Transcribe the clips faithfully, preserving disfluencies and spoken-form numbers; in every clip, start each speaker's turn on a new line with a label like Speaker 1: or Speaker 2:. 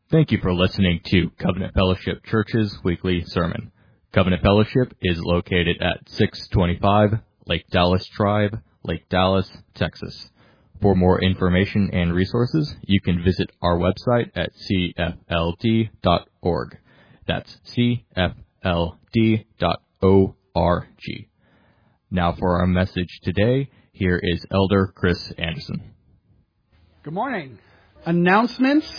Speaker 1: Thank you for listening to Covenant Fellowship Church's weekly sermon. Covenant Fellowship is located at six twenty-five Lake Dallas Drive, Lake Dallas, Texas. For more information and resources, you can visit our website at c f l d dot org. That's c f l d dot org. Now for our message today, here is Elder Chris Anderson.
Speaker 2: Good morning. Announcements.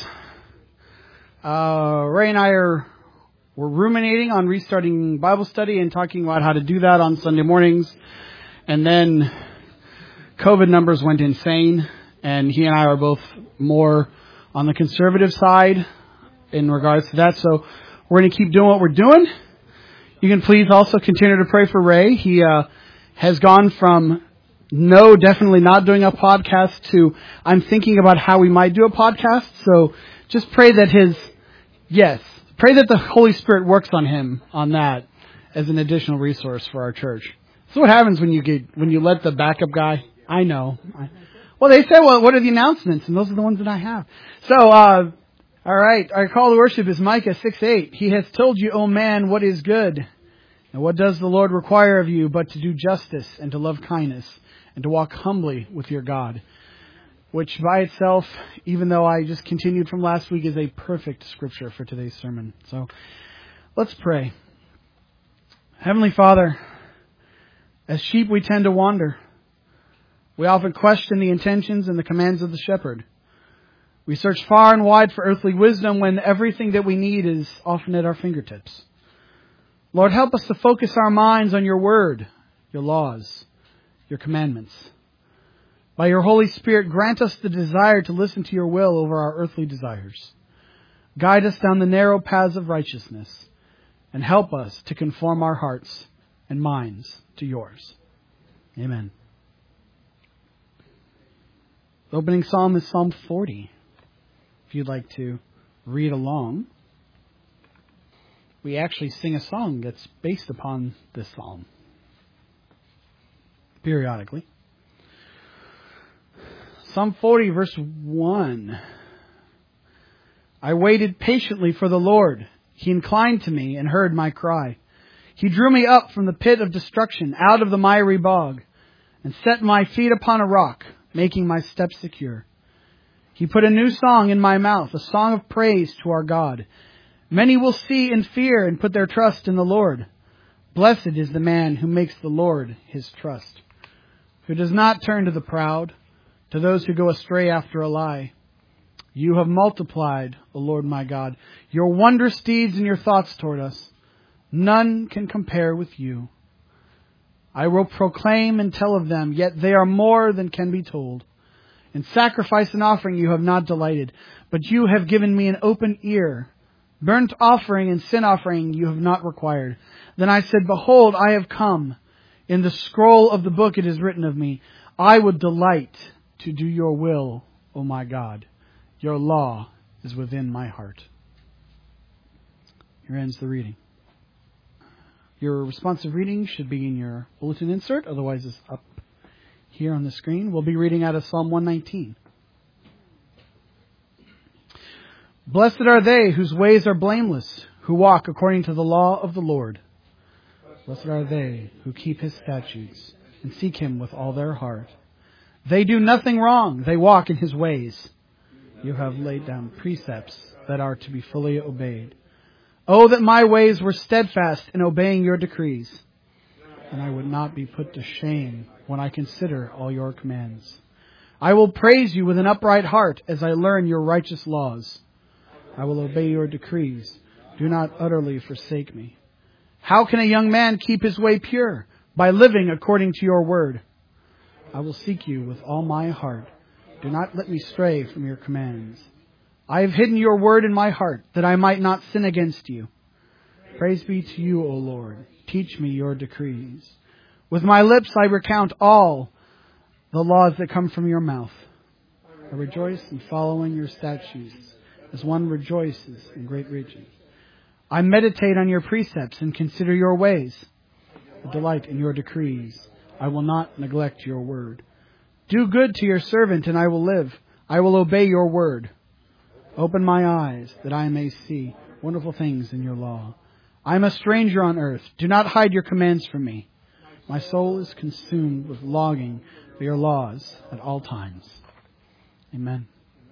Speaker 2: Uh, Ray and I are we're ruminating on restarting Bible study and talking about how to do that on Sunday mornings. And then COVID numbers went insane, and he and I are both more on the conservative side in regards to that. So we're going to keep doing what we're doing. You can please also continue to pray for Ray. He uh, has gone from no, definitely not doing a podcast to I'm thinking about how we might do a podcast. So just pray that his, yes, pray that the Holy Spirit works on him on that as an additional resource for our church. So what happens when you get, when you let the backup guy, I know. I, well, they say, well, what are the announcements? And those are the ones that I have. So, uh, all right. Our call to worship is Micah six eight. He has told you, O man, what is good. And what does the Lord require of you but to do justice and to love kindness and to walk humbly with your God? Which by itself, even though I just continued from last week, is a perfect scripture for today's sermon. So let's pray. Heavenly Father, as sheep we tend to wander. We often question the intentions and the commands of the shepherd. We search far and wide for earthly wisdom when everything that we need is often at our fingertips. Lord, help us to focus our minds on your word, your laws, your commandments. By your Holy Spirit, grant us the desire to listen to your will over our earthly desires. Guide us down the narrow paths of righteousness and help us to conform our hearts and minds to yours. Amen. The opening psalm is Psalm forty. If you'd like to read along, we actually sing a song that's based upon this psalm periodically. Psalm forty, verse one. I waited patiently for the Lord. He inclined to me and heard my cry. He drew me up from the pit of destruction, out of the miry bog, and set my feet upon a rock, making my steps secure. He put a new song in my mouth, a song of praise to our God. Many will see and fear and put their trust in the Lord. Blessed is the man who makes the Lord his trust, who does not turn to the proud, to those who go astray after a lie. You have multiplied, O Lord my God, your wondrous deeds and your thoughts toward us. None can compare with you. I will proclaim and tell of them, yet they are more than can be told. In sacrifice and offering you have not delighted, but you have given me an open ear. Burnt offering and sin offering you have not required. Then I said, behold, I have come. In the scroll of the book it is written of me, I would delight to do your will, O my God. Your law is within my heart. Here ends the reading. Your responsive reading should be in your bulletin insert, otherwise it's up here on the screen. We'll be reading out of Psalm one nineteen. Blessed are they whose ways are blameless, who walk according to the law of the Lord. Blessed are they who keep his statutes and seek him with all their heart. They do nothing wrong. They walk in his ways. You have laid down precepts that are to be fully obeyed. Oh, that my ways were steadfast in obeying your decrees, and I would not be put to shame when I consider all your commands. I will praise you with an upright heart as I learn your righteous laws. I will obey your decrees. Do not utterly forsake me. How can a young man keep his way pure? By living according to your word. I will seek you with all my heart. Do not let me stray from your commands. I have hidden your word in my heart, that I might not sin against you. Praise be to you, O Lord. Teach me your decrees. With my lips I recount all the laws that come from your mouth. I rejoice in following your statutes, as one rejoices in great riches. I meditate on your precepts and consider your ways. I delight in your decrees. I will not neglect your word. Do good to your servant, and I will live. I will obey your word. Open my eyes that I may see wonderful things in your law. I am a stranger on earth. Do not hide your commands from me. My soul is consumed with longing for your laws at all times. Amen.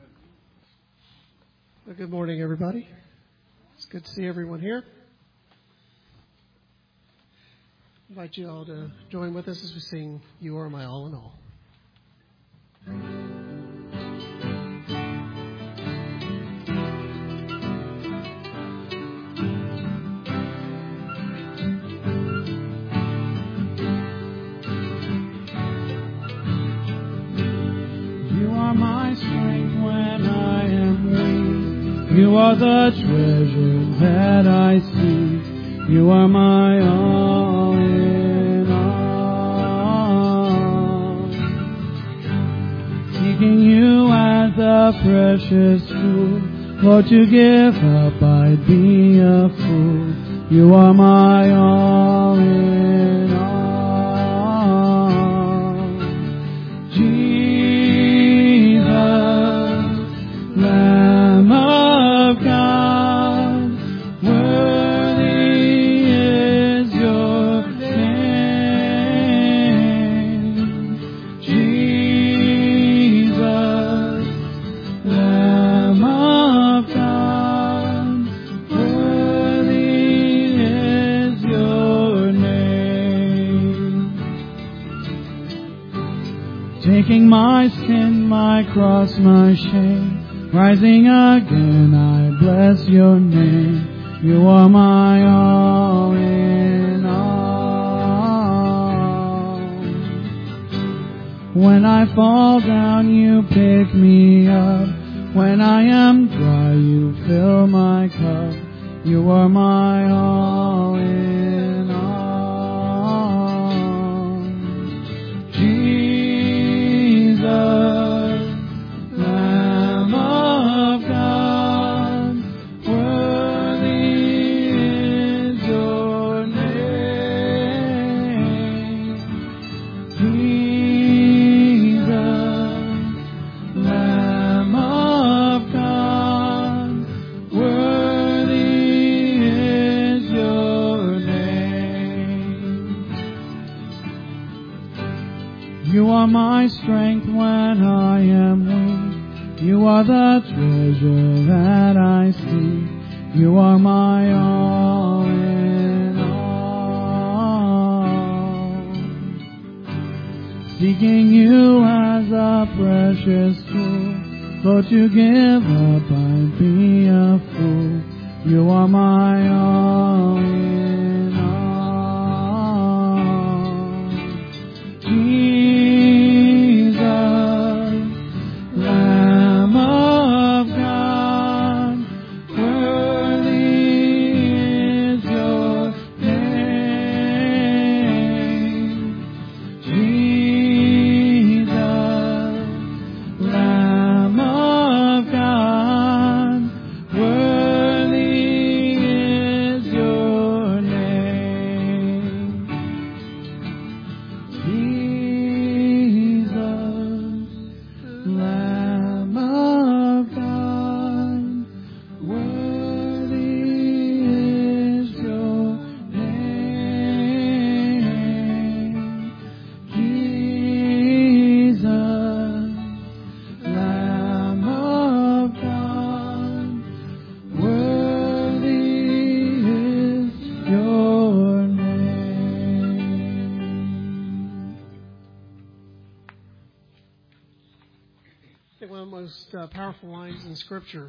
Speaker 3: Well, good morning, everybody. It's good to see everyone here. I invite you all to join with us as we sing You Are My All in All.
Speaker 2: You are my strength when I am weak. You are the treasure that I seek. You are my all in all. Seeking you as a precious tool. Lord, to give up, I'd be a fool. You are my all in all. Jesus, Lamb of God, worthy is your name. Jesus, Lamb of God, worthy is your name. Taking my sin, my cross, my shame, rising again, I bless your name. You are my all in all. When I fall down, you pick me up. When I am dry, you fill my cup. You are my all in all. Jesus, Lamb of God, worthy is your name. Jesus, Lamb of God, worthy is your name. You are my strength when I am weak. You are the treasure that I seek. You are my all in all. Seeking you as a precious tool. Lord, to give up, I'd be a fool. You are my all in all. Jesus, Lamb of God, worthy is your name. Jesus, Lamb of God, worthy is your name. Jesus, Lamb of God, worthy is your name. Jesus, Lamb of God, worthy is your name.
Speaker 3: I think one of the most uh, powerful lines in Scripture.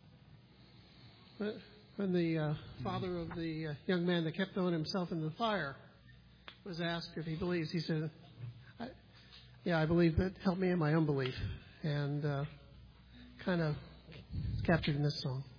Speaker 3: When the uh, father of the uh, young man that kept throwing himself into the fire was asked if he believes, he said, I, yeah, I believe, but help me in my unbelief. And uh, kind of captured in this song.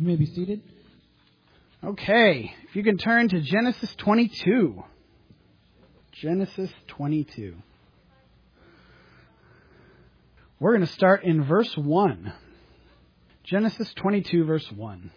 Speaker 4: You may be seated.
Speaker 2: Okay, if you can turn to Genesis twenty-two. Genesis twenty-two. We're going to start in verse one. Genesis twenty-two, verse one.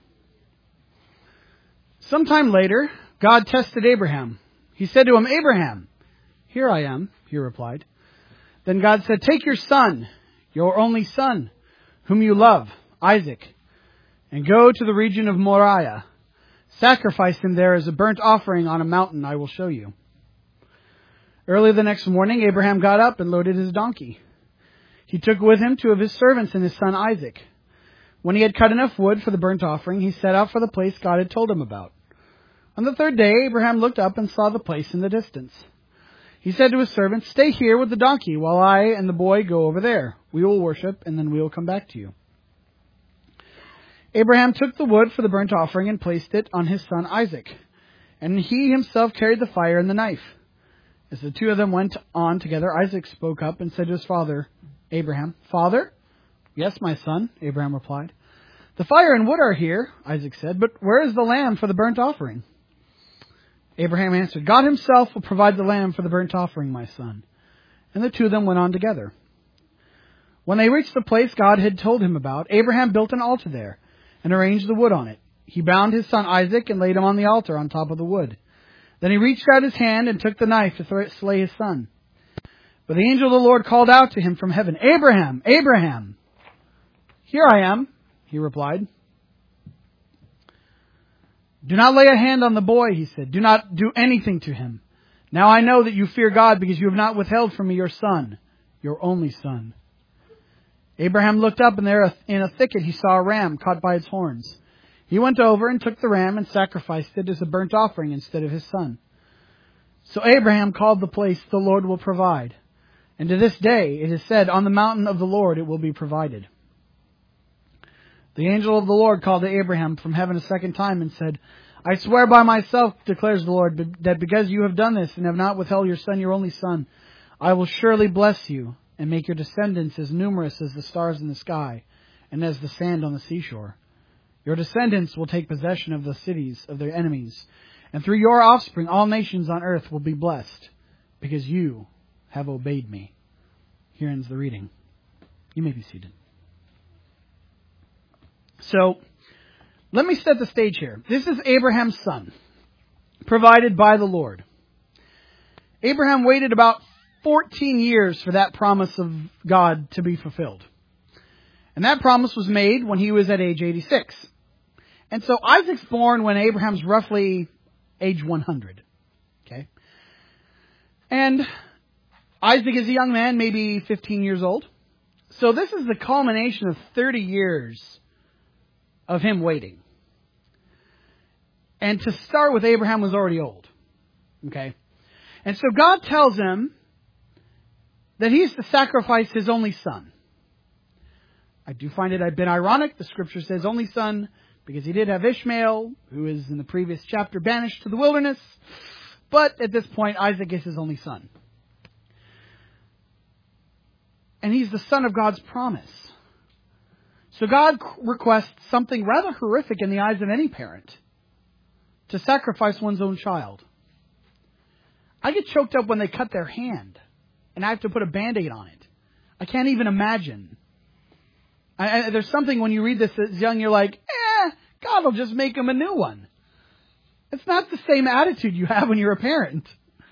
Speaker 2: Sometime later, God tested Abraham. He said to him, "Abraham." "Here I am," he replied. Then God said, "Take your son, your only son, whom you love, Isaac, and go to the region of Moriah. Sacrifice him there as a burnt offering on a mountain I will show you." Early the next morning, Abraham got up and loaded his donkey. He took with him two of his servants and his son Isaac. When he had cut enough wood for the burnt offering, he set out for the place God had told him about. On the third day, Abraham looked up and saw the place in the distance. He said to his servants, "Stay here with the donkey while I and the boy go over there. We will worship, and then we will come back to you." Abraham took the wood for the burnt offering and placed it on his son Isaac, and he himself carried the fire and the knife. As the two of them went on together, Isaac spoke up and said to his father, Abraham, "Father?" "Yes, my son," Abraham replied. "The fire and wood are here," Isaac said, "but where is the lamb for the burnt offering?" Abraham answered, "God himself will provide the lamb for the burnt offering, my son." And the two of them went on together. When they reached the place God had told him about, Abraham built an altar there and arranged the wood on it. He bound his son Isaac and laid him on the altar on top of the wood. Then he reached out his hand and took the knife to slay his son. But the angel of the Lord called out to him from heaven, "Abraham, Abraham!" "Here I am," he replied. "Do not lay a hand on the boy," he said. "Do not do anything to him. Now I know that you fear God because you have not withheld from me your son, your only son." Abraham looked up, and there in a thicket he saw a ram caught by its horns. He went over and took the ram and sacrificed it as a burnt offering instead of his son. So Abraham called the place, "The Lord will provide." And to this day it is said, "On the mountain of the Lord it will be provided." The angel of the Lord called to Abraham from heaven a second time and said, "I swear by myself, declares the Lord, that because you have done this and have not withheld your son, your only son, I will surely bless you and make your descendants as numerous as the stars in the sky and as the sand on the seashore. Your descendants will take possession of the cities of their enemies, and through your offspring all nations on earth will be blessed, because you have obeyed me." Here ends the reading. You may be seated. So, let me set the stage here. This is Abraham's son, provided by the Lord. Abraham waited about fourteen years for that promise of God to be fulfilled. And that promise was made when he was at age eighty-six. And so Isaac's born when Abraham's roughly age one hundred. Okay? And Isaac is a young man, maybe fifteen years old. So this is the culmination of thirty years of him waiting. And to start with, Abraham was already old. Okay? And so God tells him that he's to sacrifice his only son. I do find it a bit ironic. The scripture says only son, because he did have Ishmael, who is in the previous chapter banished to the wilderness. But at this point, Isaac is his only son. And he's the son of God's promise. So God requests something rather horrific in the eyes of any parent: to sacrifice one's own child. I get choked up when they cut their hand and I have to put a Band-Aid on it. I can't even imagine. I, I, there's something when you read this as young, you're like, eh, God will just make him a new one. It's not the same attitude you have when you're a parent.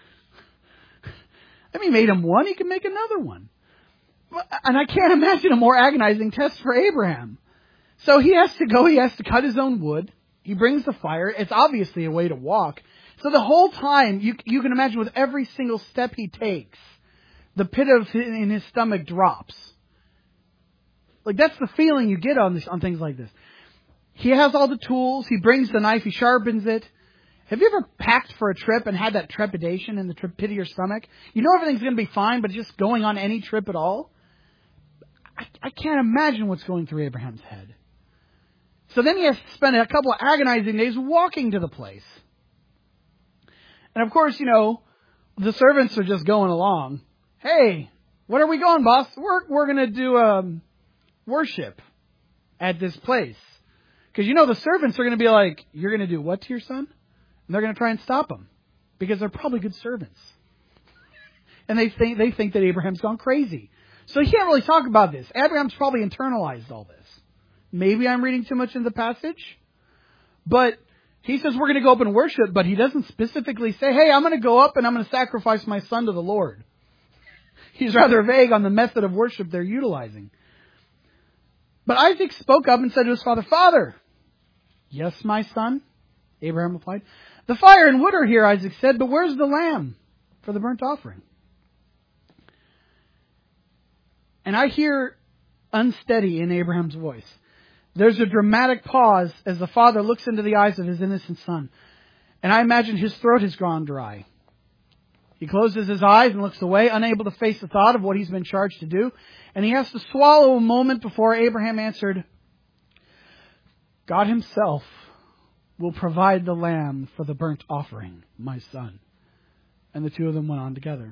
Speaker 2: If he made him one, he can make another one. And I can't imagine a more agonizing test for Abraham. So he has to go, he has to cut his own wood. He brings the fire. It's obviously a way to walk. So the whole time, you you can imagine with every single step he takes, the pit of his, in his stomach drops. Like, that's the feeling you get on this, on things like this. He has all the tools. He brings the knife. He sharpens it. Have you ever packed for a trip and had that trepidation in the pit of your stomach? You know everything's going to be fine, but just going on any trip at all? I, I can't imagine what's going through Abraham's head. So then he has to spend a couple of agonizing days walking to the place. And of course, you know, the servants are just going along. Hey, what are we going, boss? We're we're going to do um, worship at this place. Because you know the servants are going to be like, you're going to do what to your son? And they're going to try and stop him. Because they're probably good servants. And they think they think that Abraham's gone crazy. So he can't really talk about this. Abraham's probably internalized all this. Maybe I'm reading too much into the passage. But he says we're going to go up and worship, but he doesn't specifically say, hey, I'm going to go up and I'm going to sacrifice my son to the Lord. He's rather vague on the method of worship they're utilizing. But Isaac spoke up and said to his father, Father, yes, my son, Abraham replied. The fire and wood are here, Isaac said, but where's the lamb for the burnt offering? And I hear unsteady in Abraham's voice. There's a dramatic pause as the father looks into the eyes of his innocent son. And I imagine his throat has gone dry. He closes his eyes and looks away, unable to face the thought of what he's been charged to do. And he has to swallow a moment before Abraham answered, God himself will provide the lamb for the burnt offering, my son. And the two of them went on together.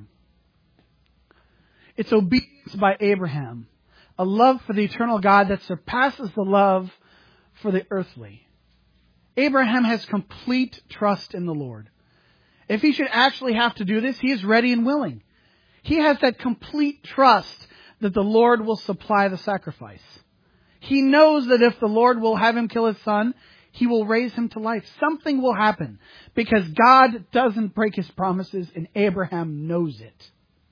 Speaker 2: It's obedience by Abraham, a love for the eternal God that surpasses the love for the earthly. Abraham has complete trust in the Lord. If he should actually have to do this, he is ready and willing. He has that complete trust that the Lord will supply the sacrifice. He knows that if the Lord will have him kill his son, he will raise him to life. Something will happen because God doesn't break his promises and Abraham knows it.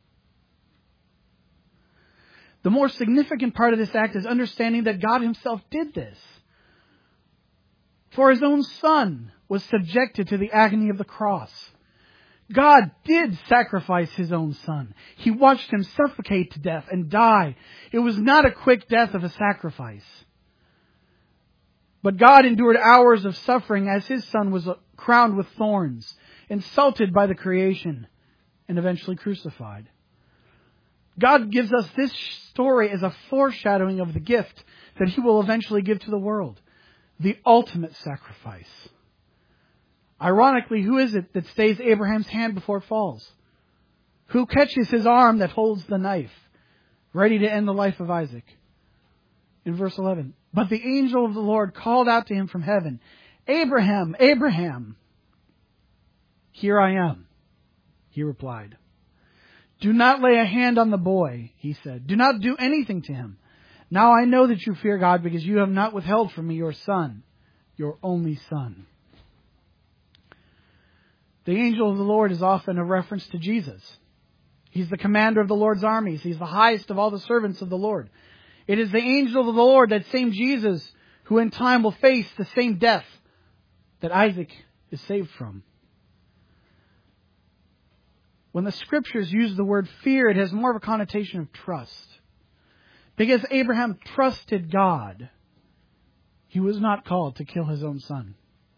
Speaker 2: The more significant part of this act is understanding that God himself did this. For his own son was subjected to the agony of the cross. God did sacrifice his own son. He watched him suffocate to death and die. It was not a quick death of a sacrifice. But God endured hours of suffering as his son was crowned with thorns, insulted by the creation, and eventually crucified. God gives us this story as a foreshadowing of the gift that he will eventually give to the world. The ultimate sacrifice. Ironically, who is it that stays Abraham's hand before it falls? Who catches his arm that holds the knife, ready to end the life of Isaac? In verse eleven, but the angel of the Lord called out to him from heaven, Abraham, Abraham. Here I am, he replied. Do not lay a hand on the boy, he said. Do not do anything to him. Now I know that you fear God because you have not withheld from me your son, your only son. The angel of the Lord is often a reference to Jesus. He's the commander of the Lord's armies. He's the highest of all the servants of the Lord. It is the angel of the Lord, that same Jesus, who in time will face the same death that Isaac is saved from. When the scriptures use the word fear, it has more of a connotation of trust. Because Abraham trusted God, he was not called to kill his own son.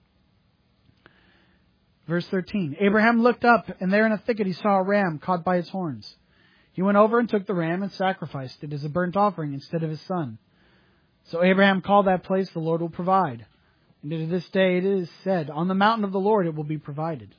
Speaker 2: Verse thirteen, Abraham looked up, and there in a thicket he saw a ram caught by its horns. He went over and took the ram and sacrificed it as a burnt offering instead of his son. So Abraham called that place, the Lord will provide. And to this day it is said, on the mountain of the Lord it will be provided.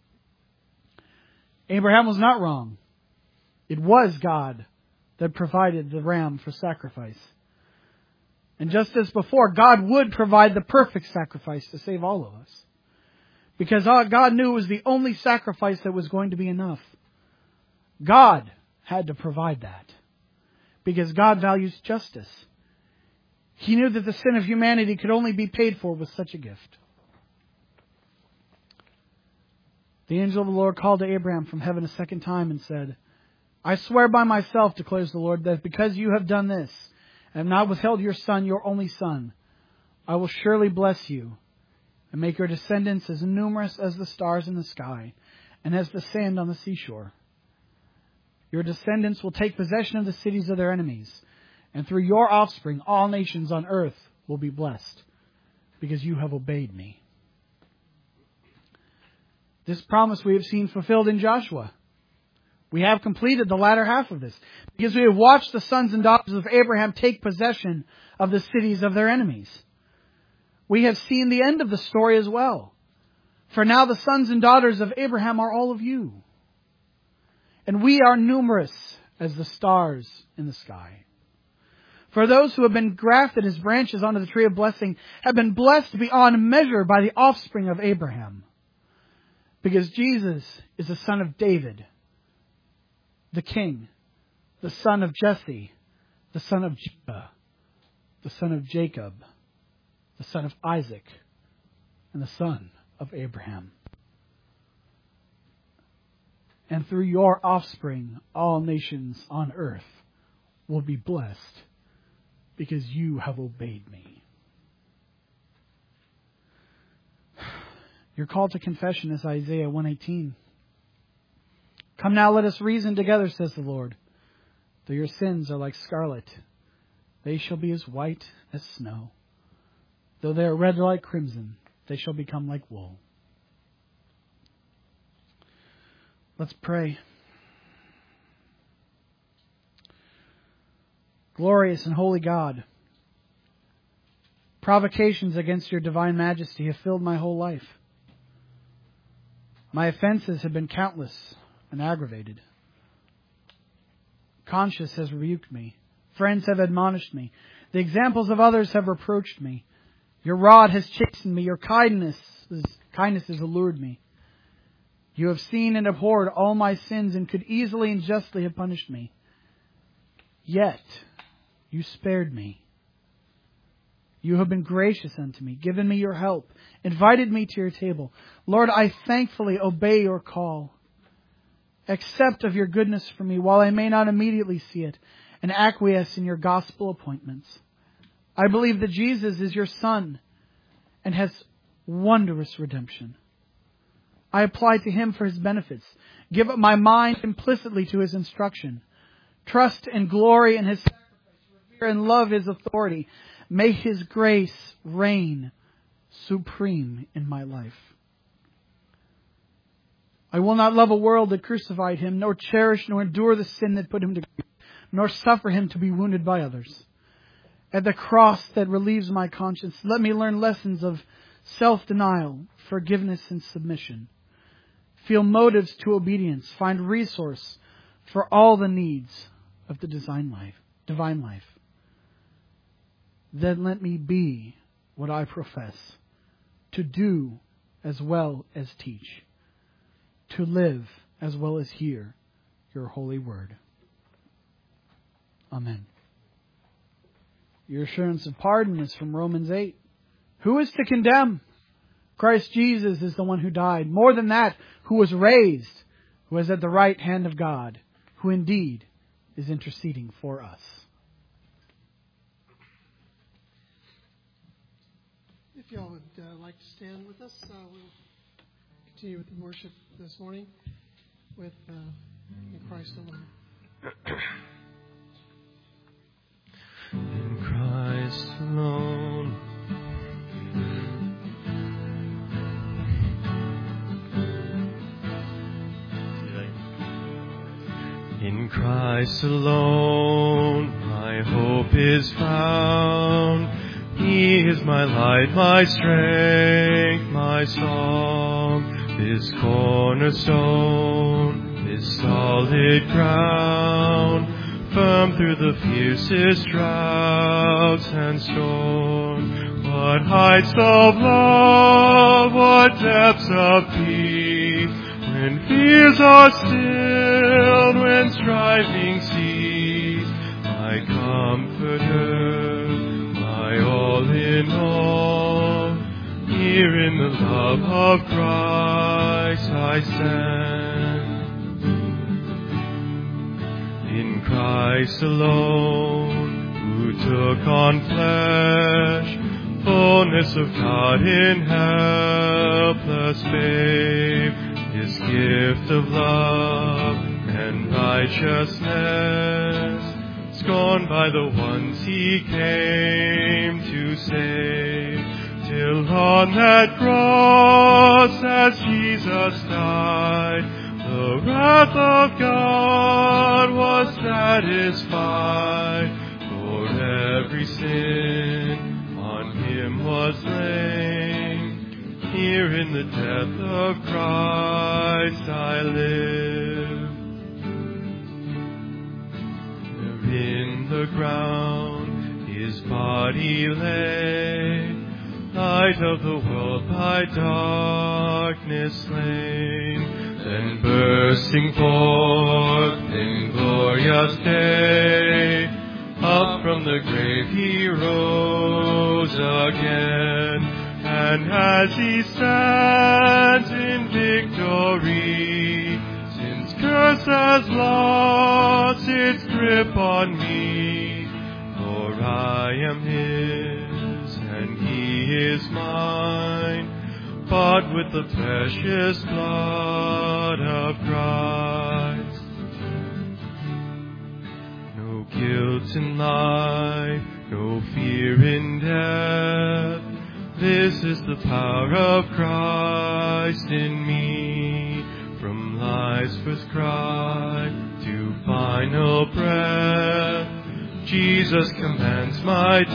Speaker 2: Abraham was not wrong. It was God that provided the ram for sacrifice. And just as before, God would provide the perfect sacrifice to save all of us. Because God knew it was the only sacrifice that was going to be enough. God had to provide that. Because God values justice. He knew that the sin of humanity could only be paid for with such a gift. The angel of the Lord called to Abraham from heaven a second time and said, I swear by myself, declares the Lord, that because you have done this, and have not withheld your son, your only son, I will surely bless you, and make your descendants as numerous as the stars in the sky, and as the sand on the seashore. Your descendants will take possession of the cities of their enemies, and through your offspring all nations on earth will be blessed, because you have obeyed me. This promise we have seen fulfilled in Joshua. We have completed the latter half of this, because we have watched the sons and daughters of Abraham take possession of the cities of their enemies. We have seen the end of the story as well. For now the sons and daughters of Abraham are all of you. And we are numerous as the stars in the sky. For those who have been grafted as branches onto the tree of blessing have been blessed beyond measure by the offspring of Abraham. Because Jesus is the son of David, the king, the son of Jesse, the son of Judah, the son of Jacob, the son of Isaac, and the son of Abraham. And through your offspring, all nations on earth will be blessed, because you have obeyed me. Your call to confession is Isaiah one eighteen. Come now, let us reason together, says the Lord. Though your sins are like scarlet, they shall be as white as snow. Though they are red like crimson, they shall become like wool. Let's pray. Glorious and holy God, provocations against your divine majesty have filled my whole life. My offenses have been countless and aggravated. Conscience has rebuked me. Friends have admonished me. The examples of others have reproached me. Your rod has chastened me. Your kindness, kindness has allured me. You have seen and abhorred all my sins and could easily and justly have punished me. Yet you spared me. You have been gracious unto me, given me your help, invited me to your table. Lord, I thankfully obey your call. Accept of your goodness for me while I may not immediately see it, and acquiesce in your gospel appointments. I believe that Jesus is your Son and has wondrous redemption. I apply to him for his benefits. Give up my mind implicitly to his instruction. Trust and glory in his sacrifice. Revere and love his authority. May his grace reign supreme in my life. I will not love a world that crucified him, nor cherish nor endure the sin that put him to grief, nor suffer him to be wounded by others. At the cross that relieves my conscience, let me learn lessons of self-denial, forgiveness, and submission. Feel motives to obedience. Find resource for all the needs of the divine life. Divine life. Then let me be what I profess, to do as well as teach, to live as well as hear your holy word. Amen. Your assurance of pardon is from Romans eight. Who is to condemn? Christ Jesus is the one who died. More than that, who was raised, who is at the right hand of God, who indeed is interceding for us.
Speaker 3: If y'all would uh, like to stand with us, uh, we'll continue with the worship this morning with uh, In Christ Alone.
Speaker 4: In Christ alone. In Christ alone, my hope is found. He is my light, my strength, my song. This cornerstone, this solid ground, firm through the fiercest droughts and storms. What heights of love, what depths of peace, when fears are stilled, when striving cease. My comforter, my all in all, here in the love of Christ I stand. In Christ alone, who took on flesh, fullness of God in helpless babe, his gift of love and righteousness, scorned by the ones he came to save, till on that cross as Jesus died, the wrath of God was satisfied. For every sin on him was slain. Here in the death of Christ I live. There in the ground his body lay, light of the world by darkness slain. Then bursting forth in glorious day, up from the grave he rose again. And as he stands in victory, sin's curse has lost its grip on me. For I am his, and he is mine, bought with the precious blood of Christ. No guilt in life, no fear in death. This is the power of Christ in me. From life's first cry to final breath, Jesus commands my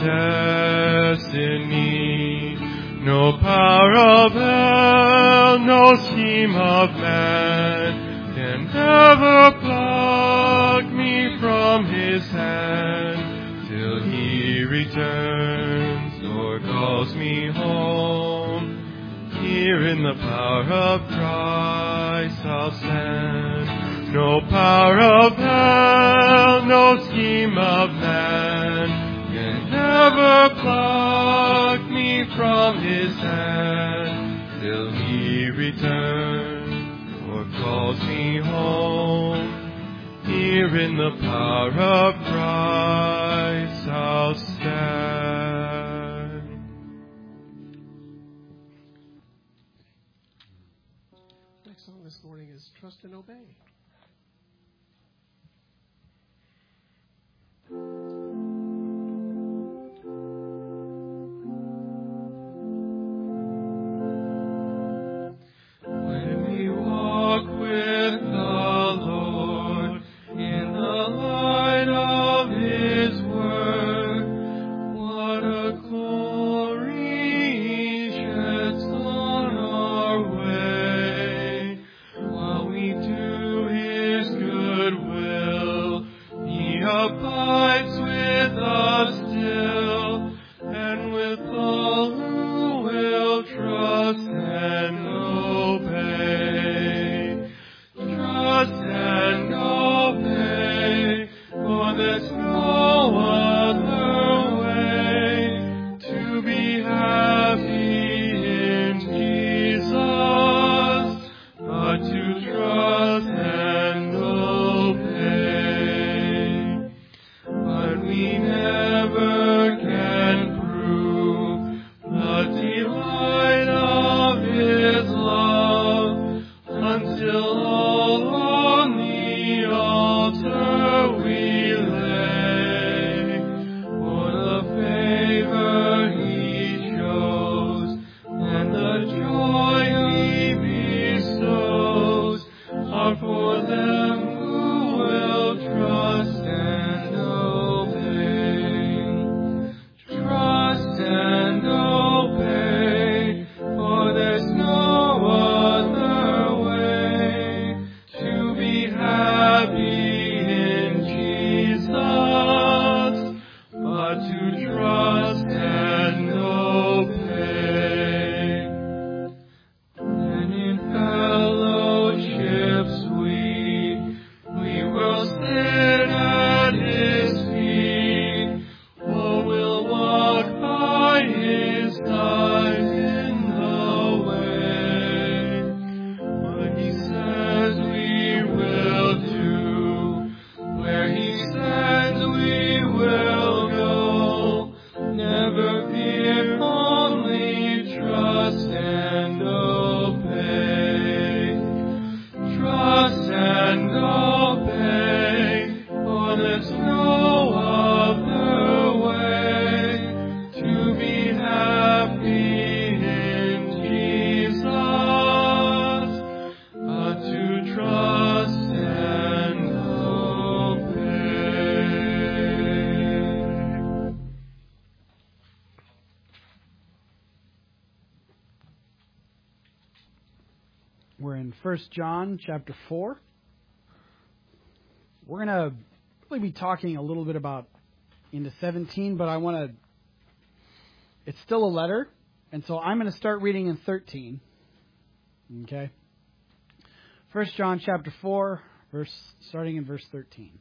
Speaker 4: destiny. No power of hell, no scheme of man can ever pluck me from his hand till he returns or calls me home. Here in the power of Christ I'll stand. No power of hell, no scheme of man can ever pluck me from his hand till he returns or calls me home. Here in the power of Christ I'll stand.
Speaker 3: Next song this morning is Trust and Obey.
Speaker 2: We're in First John chapter four. We're going to really be talking a little bit about into seventeen, but I want to, it's still a letter, and so I'm going to start reading in thirteen. Okay? First John chapter four, verse starting in verse thirteen.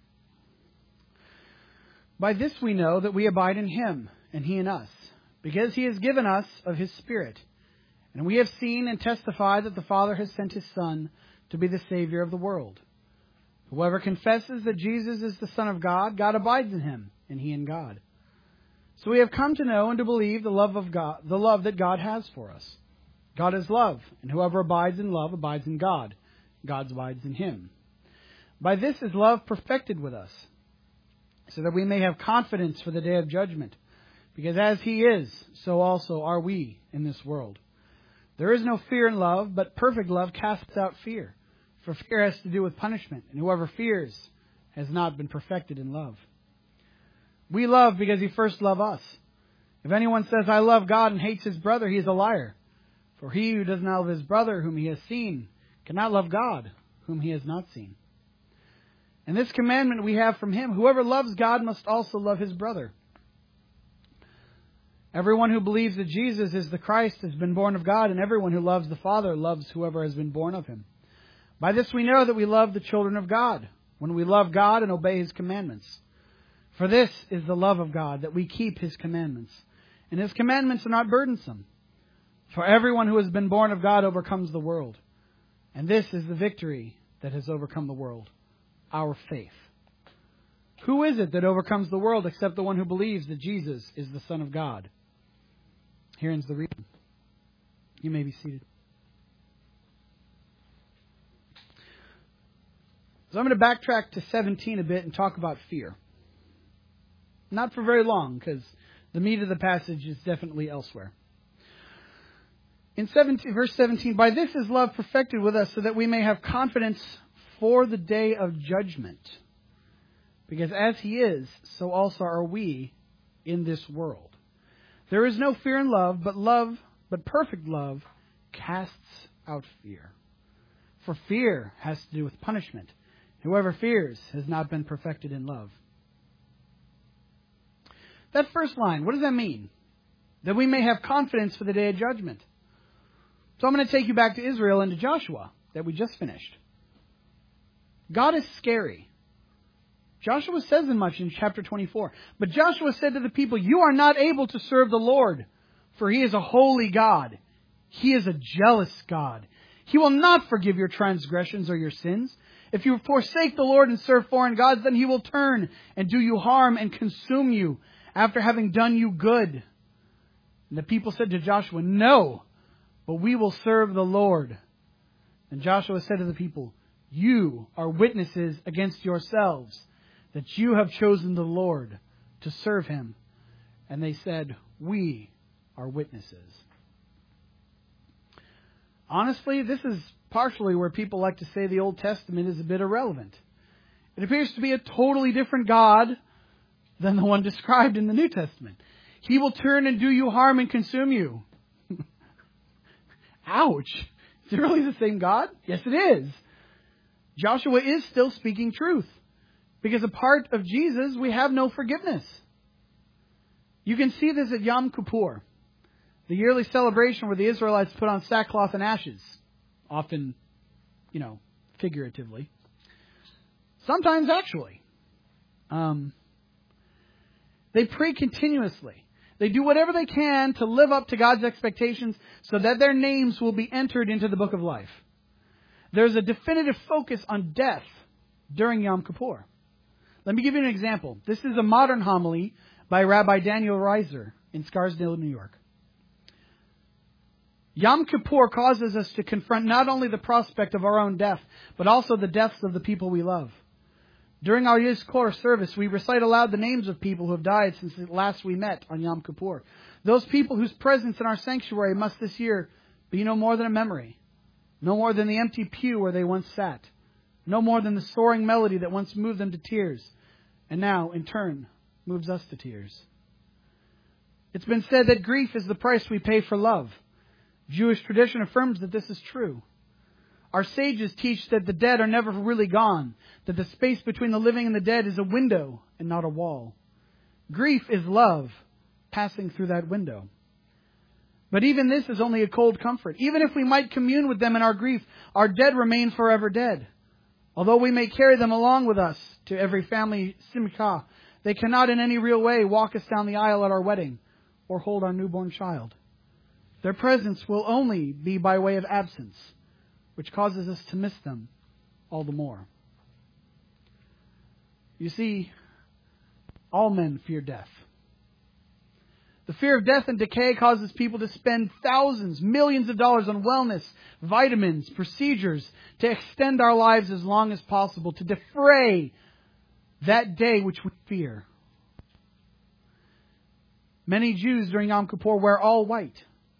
Speaker 2: By this we know that we abide in him, and he in us, because he has given us of his Spirit. And we have seen and testified that the Father has sent his Son to be the Savior of the world. Whoever confesses that Jesus is the Son of God, God abides in him, and he in God. So we have come to know and to believe the love of God, the love that God has for us. God is love, and whoever abides in love abides in God. God abides in him. By this is love perfected with us, so that we may have confidence for the day of judgment. Because as he is, so also are we in this world. There is no fear in love, but perfect love casts out fear. For fear has to do with punishment, and whoever fears has not been perfected in love. We love because he first loved us. If anyone says, I love God, and hates his brother, he is a liar. For he who does not love his brother whom he has seen cannot love God whom he has not seen. And this commandment we have from him, whoever loves God must also love his brother. Everyone who believes that Jesus is the Christ has been born of God, and everyone who loves the Father loves whoever has been born of him. By this we know that we love the children of God, when we love God and obey his commandments. For this is the love of God, that we keep his commandments. And his commandments are not burdensome. For everyone who has been born of God overcomes the world. And this is the victory that has overcome the world, our faith. Who is it that overcomes the world except the one who believes that Jesus is the Son of God? Here ends the reading. You may be seated. So I'm going to backtrack to seventeen a bit and talk about fear. Not for very long, because the meat of the passage is definitely elsewhere. In seventeen, verse seventeen, by this is love perfected with us, so that we may have confidence for the day of judgment. Because as he is, so also are we in this world. There is no fear in love, but love, but perfect love casts out fear. For fear has to do with punishment. Whoever fears has not been perfected in love. That first line, what does that mean? That we may have confidence for the day of judgment. So I'm going to take you back to Israel and to Joshua that we just finished. God is scary. Joshua says as much in chapter twenty-four. But Joshua said to the people, you are not able to serve the Lord, for he is a holy God. He is a jealous God. He will not forgive your transgressions or your sins. If you forsake the Lord and serve foreign gods, then he will turn and do you harm and consume you after having done you good. And the people said to Joshua, no, but we will serve the Lord. And Joshua said to the people, you are witnesses against yourselves that you have chosen the Lord to serve him. And they said, we are witnesses. Honestly, this is partially where people like to say the Old Testament is a bit irrelevant. It appears to be a totally different God than the one described in the New Testament. He will turn and do you harm and consume you. Ouch. Is it really the same God? Yes, it is. Joshua is still speaking truth. Because apart of Jesus, we have no forgiveness. You can see this at Yom Kippur, the yearly celebration where the Israelites put on sackcloth and ashes. Often, you know, figuratively. Sometimes actually. Um, they pray continuously. They do whatever they can to live up to God's expectations so that their names will be entered into the book of life. There's a definitive focus on death during Yom Kippur. Let me give you an example. This is a modern homily by Rabbi Daniel Reiser in Scarsdale, New York. Yom Kippur causes us to confront not only the prospect of our own death, but also the deaths of the people we love. During our Yizkor service, we recite aloud the names of people who have died since last we met on Yom Kippur. Those people whose presence in our sanctuary must this year be no more than a memory. No more than the empty pew where they once sat. No more than the soaring melody that once moved them to tears, and now, in turn, moves us to tears. It's been said that grief is the price we pay for love. Jewish tradition affirms that this is true. Our sages teach that the dead are never really gone, that the space between the living and the dead is a window and not a wall. Grief is love passing through that window. But even this is only a cold comfort. Even if we might commune with them in our grief, our dead remain forever dead. Although we may carry them along with us to every family simcha, they cannot in any real way walk us down the aisle at our wedding or hold our newborn child. Their presence will only be by way of absence, which causes us to miss them all the more. You see, all men fear death. The fear of death and decay causes people to spend thousands, millions of dollars on wellness, vitamins, procedures to extend our lives as long as possible, to defray that day which we fear. Many Jews during Yom Kippur wear all white.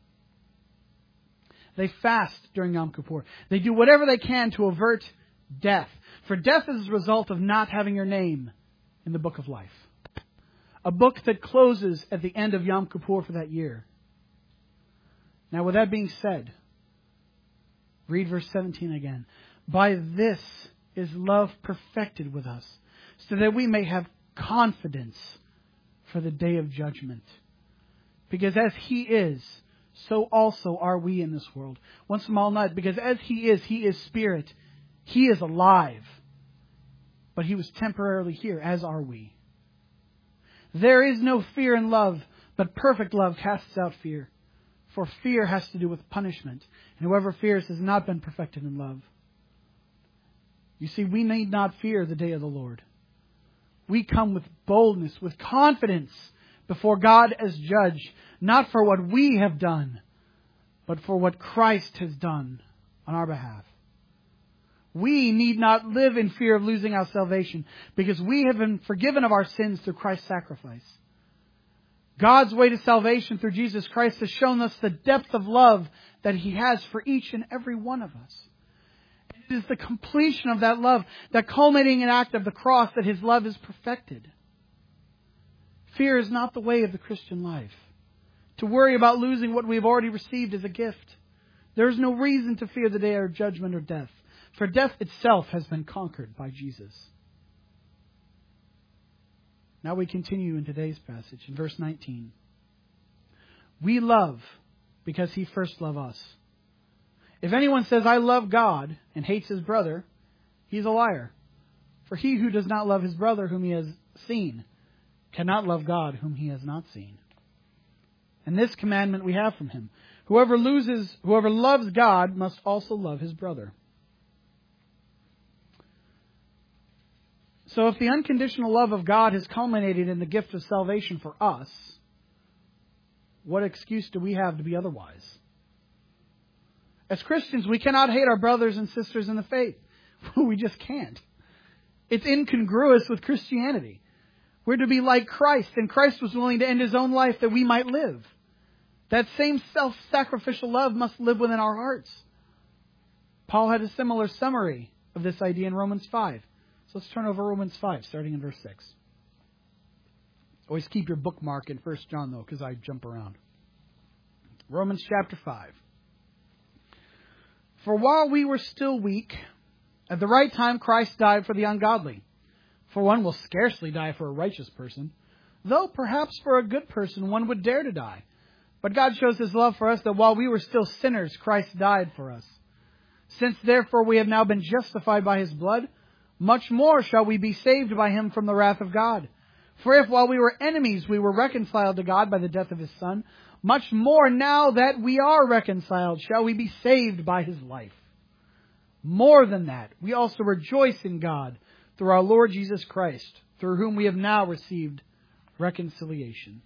Speaker 2: They fast during Yom Kippur. They do whatever they can to avert death. For death is a result of not having your name in the book of life. A book that closes at the end of Yom Kippur for that year. Now, with that being said, read verse seventeen again. By this is love perfected with us, so that we may have confidence for the day of judgment. Because as He is, so also are we in this world. Once and all night, because as He is, He is Spirit. He is alive. But He was temporarily here, as are we. There is no fear in love, but perfect love casts out fear. For fear has to do with punishment, and whoever fears has not been perfected in love. You see, we need not fear the day of the Lord. We come with boldness, with confidence before God as judge, not for what we have done, but for what Christ has done on our behalf. We need not live in fear of losing our salvation, because we have been forgiven of our sins through Christ's sacrifice. God's way to salvation through Jesus Christ has shown us the depth of love that He has for each and every one of us. It is the completion of that love, that culminating act of the cross, that His love is perfected. Fear is not the way of the Christian life. To worry about losing what we have already received is a gift. There is no reason to fear the day of judgment or death. For death itself has been conquered by Jesus. Now we continue in today's passage, in verse nineteen. We love because He first loved us. If anyone says, I love God, and hates his brother, he is a liar. For he who does not love his brother whom he has seen cannot love God whom he has not seen. And this commandment we have from Him: Whoever loses, whoever loves God must also love his brother. So if the unconditional love of God has culminated in the gift of salvation for us, what excuse do we have to be otherwise? As Christians, we cannot hate our brothers and sisters in the faith. We just can't. It's incongruous with Christianity. We're to be like Christ, and Christ was willing to end His own life that we might live. That same self-sacrificial love must live within our hearts. Paul had a similar summary of this idea in Romans five. So let's turn over Romans five, starting in verse six. Always keep your bookmark in First John, though, because I jump around. Romans chapter five. For while we were still weak, at the right time Christ died for the ungodly. For one will scarcely die for a righteous person, though perhaps for a good person one would dare to die. But God shows His love for us, that while we were still sinners, Christ died for us. Since therefore we have now been justified by His blood, much more shall we be saved by Him from the wrath of God. For if while we were enemies we were reconciled to God by the death of His Son, much more now that we are reconciled shall we be saved by His life. More than that, we also rejoice in God through our Lord Jesus Christ, through whom we have now received reconciliation.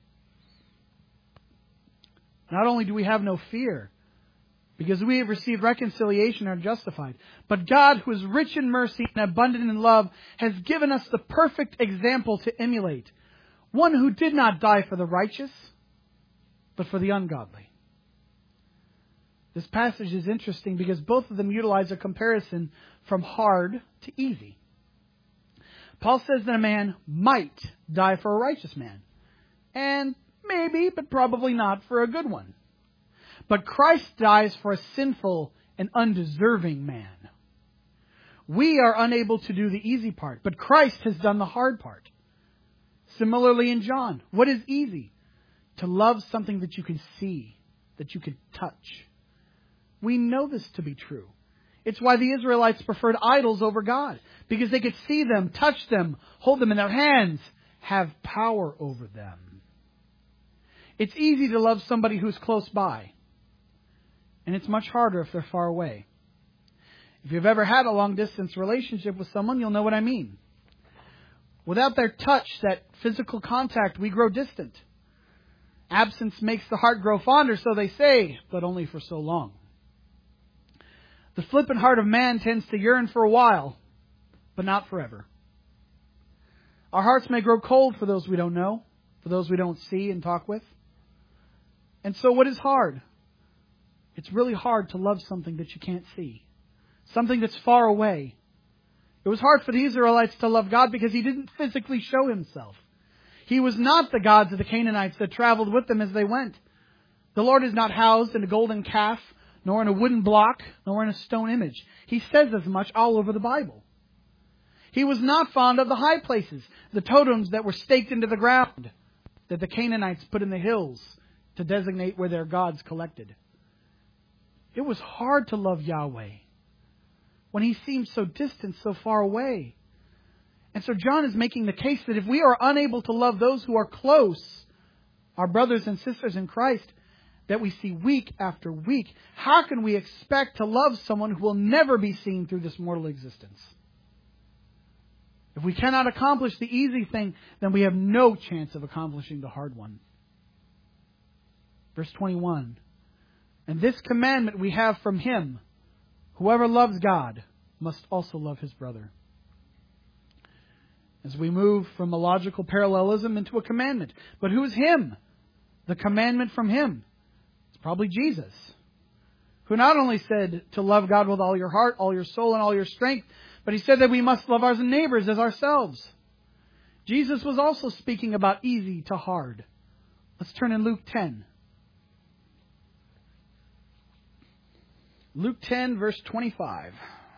Speaker 2: Not only do we have no fear, because we have received reconciliation and are justified, but God, who is rich in mercy and abundant in love, has given us the perfect example to emulate. One who did not die for the righteous, but for the ungodly. This passage is interesting because both of them utilize a comparison from hard to easy. Paul says that a man might die for a righteous man, and maybe, but probably not, for a good one. But Christ dies for a sinful and undeserving man. We are unable to do the easy part, but Christ has done the hard part. Similarly in John, what is easy? To love something that you can see, that you can touch. We know this to be true. It's why the Israelites preferred idols over God, because they could see them, touch them, hold them in their hands, have power over them. It's easy to love somebody who's close by, and it's much harder if they're far away. If you've ever had a long-distance relationship with someone, you'll know what I mean. Without their touch, that physical contact, we grow distant. Absence makes the heart grow fonder, so they say, but only for so long. The flippant heart of man tends to yearn for a while, but not forever. Our hearts may grow cold for those we don't know, for those we don't see and talk with. And so what is hard? It's really hard to love something that you can't see, something that's far away. It was hard for the Israelites to love God because He didn't physically show Himself. He was not the gods of the Canaanites that traveled with them as they went. The Lord is not housed in a golden calf, nor in a wooden block, nor in a stone image. He says as much all over the Bible. He was not fond of the high places, the totems that were staked into the ground, that the Canaanites put in the hills to designate where their gods collected. It was hard to love Yahweh when He seemed so distant, so far away. And so John is making the case that if we are unable to love those who are close, our brothers and sisters in Christ, that we see week after week, how can we expect to love someone who will never be seen through this mortal existence? If we cannot accomplish the easy thing, then we have no chance of accomplishing the hard one. Verse twenty-one. And this commandment we have from Him, whoever loves God must also love his brother. As we move from a logical parallelism into a commandment. But who's Him? The commandment from Him. It's probably Jesus, who not only said to love God with all your heart, all your soul, and all your strength, but He said that we must love our neighbors as ourselves. Jesus was also speaking about easy to hard. Let's turn in Luke ten. Luke ten, verse twenty-five.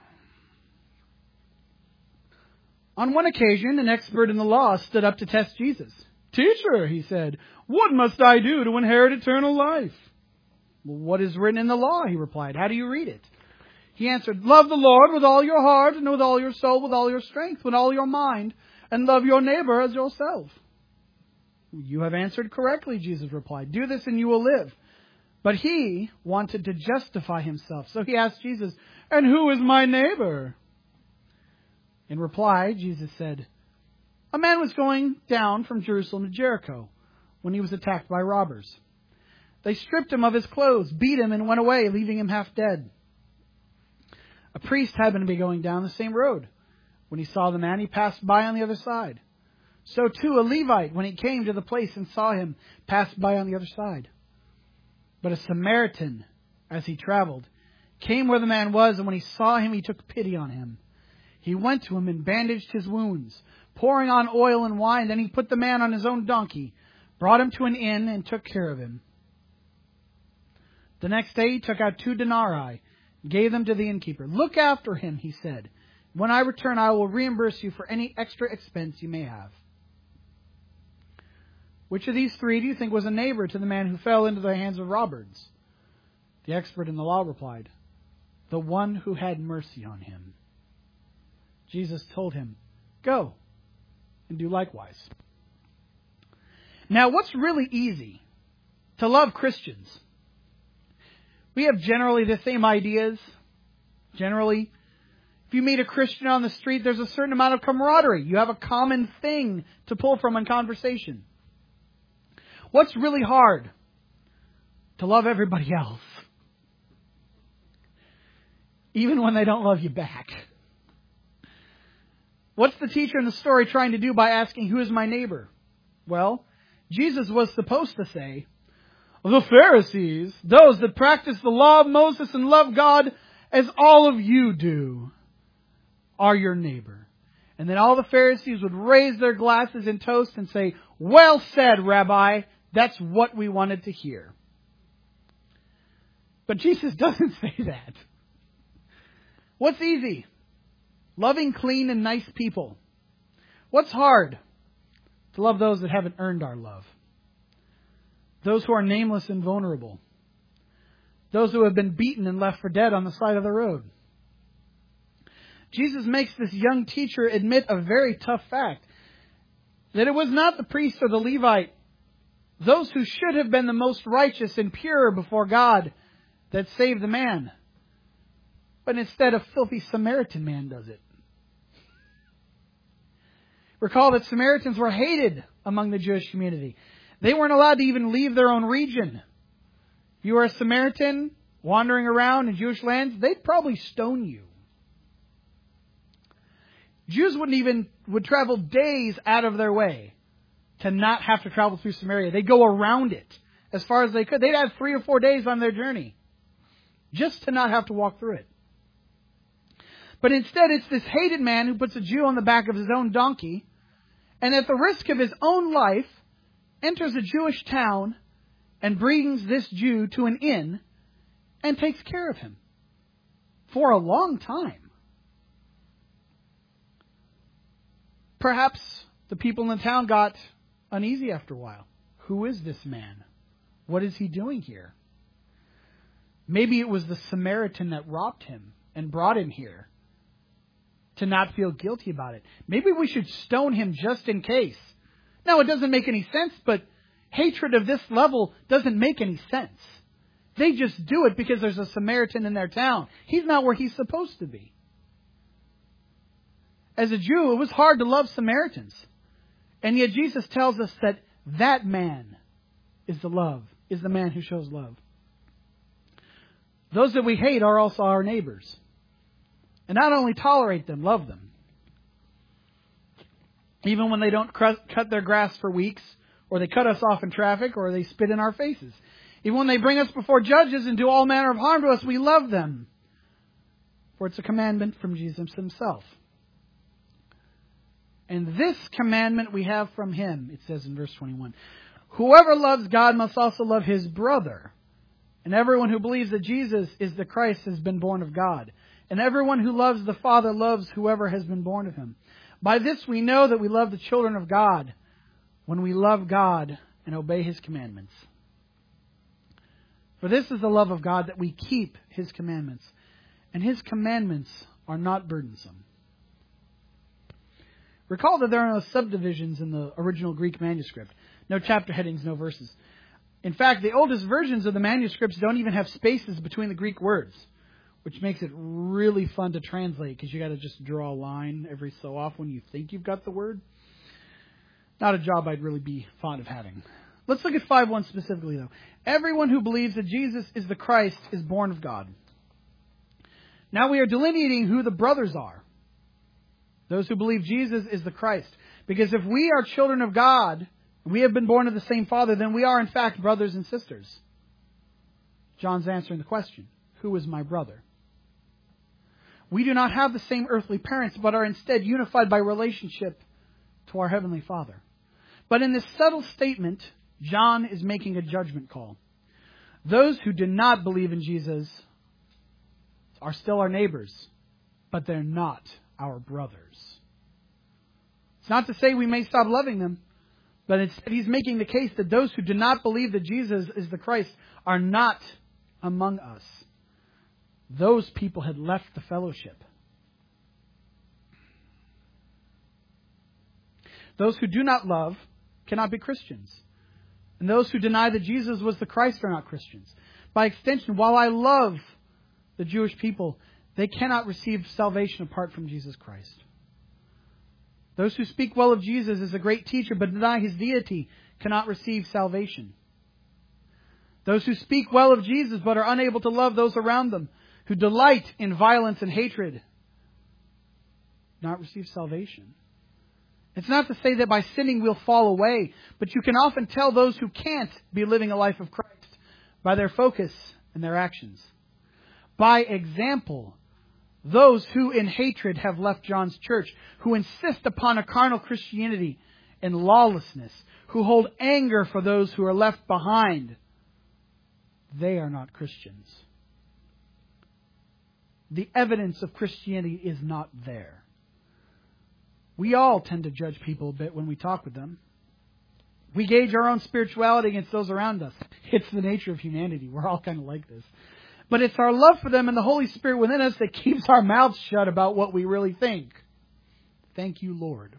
Speaker 2: On one occasion, an expert in the law stood up to test Jesus. "Teacher," he said, "what must I do to inherit eternal life?" "Well, what is written in the law?" he replied. "How do you read it?" He answered, "Love the Lord with all your heart, and with all your soul, with all your strength, with all your mind, and love your neighbor as yourself." "You have answered correctly," Jesus replied. "Do this and you will live." But he wanted to justify himself. So he asked Jesus, "And who is my neighbor?" In reply, Jesus said, "A man was going down from Jerusalem to Jericho when he was attacked by robbers. They stripped him of his clothes, beat him, and went away, leaving him half dead. A priest happened to be going down the same road. When he saw the man, he passed by on the other side. So too a Levite, when he came to the place and saw him, passed by on the other side. But a Samaritan, as he traveled, came where the man was, and when he saw him, he took pity on him. He went to him and bandaged his wounds, pouring on oil and wine. Then he put the man on his own donkey, brought him to an inn, and took care of him. The next day he took out two denarii, gave them to the innkeeper. 'Look after him,' he said. 'When I return, I will reimburse you for any extra expense you may have.' Which of these three do you think was a neighbor to the man who fell into the hands of robbers?" The expert in the law replied, "The one who had mercy on him." Jesus told him, "Go and do likewise." Now, what's really easy? To love Christians. We have generally the same ideas. Generally, if you meet a Christian on the street, there's a certain amount of camaraderie. You have a common thing to pull from in conversation. What's really hard? To love everybody else. Even when they don't love you back. What's the teacher in the story trying to do by asking, "Who is my neighbor?" Well, Jesus was supposed to say, "The Pharisees, those that practice the law of Moses and love God as all of you do, are your neighbor." And then all the Pharisees would raise their glasses in toast and say, "Well said, Rabbi. That's what we wanted to hear." But Jesus doesn't say that. What's easy? Loving clean and nice people. What's hard? To love those that haven't earned our love. Those who are nameless and vulnerable. Those who have been beaten and left for dead on the side of the road. Jesus makes this young teacher admit a very tough fact. That it was not the priest or the Levite, those who should have been the most righteous and pure before God, that saved the man. But instead, a filthy Samaritan man does it. Recall that Samaritans were hated among the Jewish community. They weren't allowed to even leave their own region. If you were a Samaritan wandering around in Jewish lands, they'd probably stone you. Jews wouldn't even would travel days out of their way to not have to travel through Samaria. They'd go around it as far as they could. They'd have three or four days on their journey just to not have to walk through it. But instead, it's this hated man who puts a Jew on the back of his own donkey and at the risk of his own life enters a Jewish town and brings this Jew to an inn and takes care of him for a long time. Perhaps the people in the town got uneasy after a while. Who is this man? What is he doing here? Maybe it was the Samaritan that robbed him and brought him here to not feel guilty about it. Maybe we should stone him just in case. Now, it doesn't make any sense, but hatred of this level doesn't make any sense. They just do it because there's a Samaritan in their town. He's not where he's supposed to be. As a Jew, it was hard to love Samaritans. And yet Jesus tells us that that man is the love, is the man who shows love. Those that we hate are also our neighbors. And not only tolerate them, love them. Even when they don't cut their grass for weeks, or they cut us off in traffic, or they spit in our faces. Even when they bring us before judges and do all manner of harm to us, we love them. For it's a commandment from Jesus himself. And this commandment we have from him, it says in verse twenty-one. Whoever loves God must also love his brother. And everyone who believes that Jesus is the Christ has been born of God. And everyone who loves the Father loves whoever has been born of him. By this we know that we love the children of God, when we love God and obey his commandments. For this is the love of God, that we keep his commandments. And his commandments are not burdensome. Recall that there are no subdivisions in the original Greek manuscript. No chapter headings, no verses. In fact, the oldest versions of the manuscripts don't even have spaces between the Greek words, which makes it really fun to translate because you got to just draw a line every so often when you think you've got the word. Not a job I'd really be fond of having. Let's look at five one specifically, though. Everyone who believes that Jesus is the Christ is born of God. Now we are delineating who the brothers are. Those who believe Jesus is the Christ. Because if we are children of God, we have been born of the same Father, then we are in fact brothers and sisters. John's answering the question, who is my brother? We do not have the same earthly parents, but are instead unified by relationship to our Heavenly Father. But in this subtle statement, John is making a judgment call. Those who do not believe in Jesus are still our neighbors, but they're not our brothers. It's not to say we may stop loving them, but instead he's making the case that those who do not believe that Jesus is the Christ are not among us. Those people had left the fellowship. Those who do not love cannot be Christians. And those who deny that Jesus was the Christ are not Christians. By extension, while I love the Jewish people, they cannot receive salvation apart from Jesus Christ. Those who speak well of Jesus as a great teacher but deny his deity cannot receive salvation. Those who speak well of Jesus but are unable to love those around them, who delight in violence and hatred, not receive salvation. It's not to say that by sinning we'll fall away, but you can often tell those who can't be living a life of Christ by their focus and their actions. By example, those who in hatred have left John's church, who insist upon a carnal Christianity and lawlessness, who hold anger for those who are left behind, they are not Christians. The evidence of Christianity is not there. We all tend to judge people a bit when we talk with them. We gauge our own spirituality against those around us. It's the nature of humanity. We're all kind of like this. But it's our love for them and the Holy Spirit within us that keeps our mouths shut about what we really think. Thank you, Lord.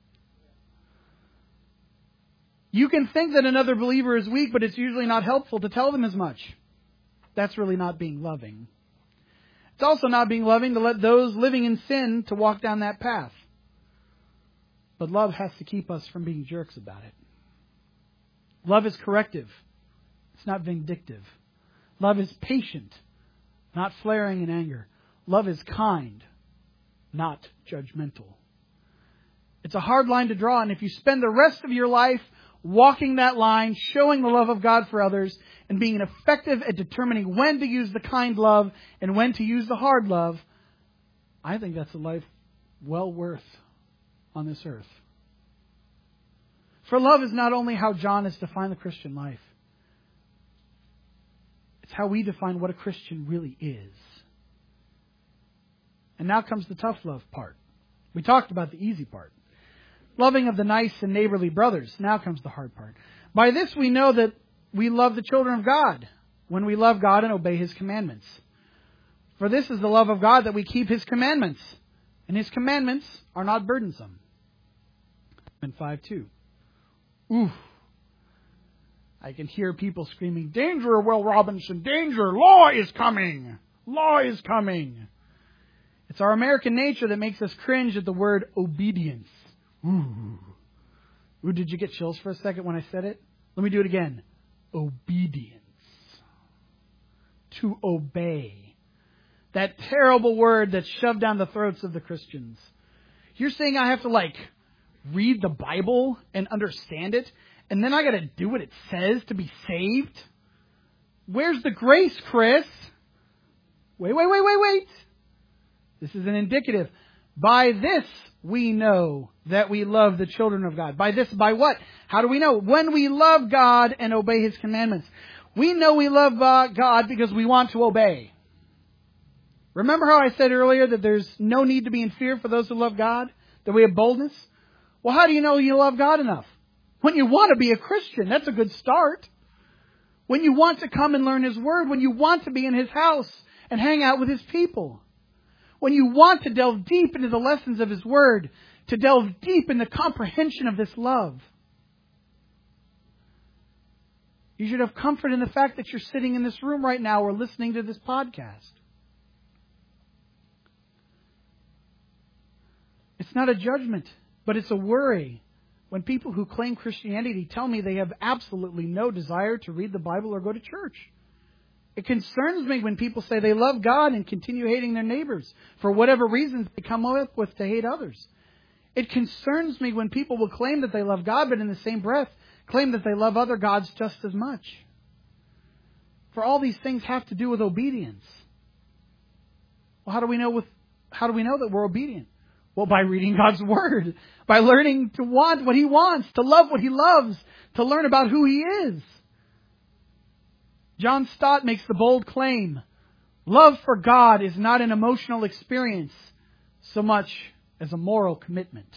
Speaker 2: You can think that another believer is weak, but it's usually not helpful to tell them as much. That's really not being loving. It's also not being loving to let those living in sin to walk down that path. But love has to keep us from being jerks about it. Love is corrective. It's not vindictive. Love is patient, not flaring in anger. Love is kind, not judgmental. It's a hard line to draw, and if you spend the rest of your life walking that line, showing the love of God for others, and being effective at determining when to use the kind love and when to use the hard love, I think that's a life well worth on this earth. For love is not only how John has defined the Christian life. It's how we define what a Christian really is. And now comes the tough love part. We talked about the easy part. Loving of the nice and neighborly brothers. Now comes the hard part. By this we know that we love the children of God, when we love God and obey His commandments. For this is the love of God, that we keep His commandments. And His commandments are not burdensome. And five two. Oof. I can hear people screaming, danger, Will Robinson, danger, law is coming, law is coming. It's our American nature that makes us cringe at the word obedience. Ooh. Ooh, did you get chills for a second when I said it? Let me do it again. Obedience. To obey. That terrible word that's shoved down the throats of the Christians. You're saying I have to like read the Bible and understand it, and then I got to do what it says to be saved? Where's the grace, Chris? Wait, wait, wait, wait, wait. This is an indicative. By this we know that we love the children of God. By this, by what? How do we know? When we love God and obey His commandments. We know we love God because we want to obey. Remember how I said earlier that there's no need to be in fear for those who love God? That we have boldness? Well, how do you know you love God enough? When you want to be a Christian, that's a good start. When you want to come and learn His Word, when you want to be in His house and hang out with His people. When you want to delve deep into the lessons of His Word, to delve deep in the comprehension of this love. You should have comfort in the fact that you're sitting in this room right now or listening to this podcast. It's not a judgment, but it's a worry. When people who claim Christianity tell me they have absolutely no desire to read the Bible or go to church. It concerns me when people say they love God and continue hating their neighbors for whatever reasons they come up with to hate others. It concerns me when people will claim that they love God, but in the same breath claim that they love other gods just as much. For all these things have to do with obedience. Well, how do we know with how do we know that we're obedient? Well, by reading God's Word, by learning to want what He wants, to love what He loves, to learn about who He is. John Stott makes the bold claim, love for God is not an emotional experience so much as a moral commitment.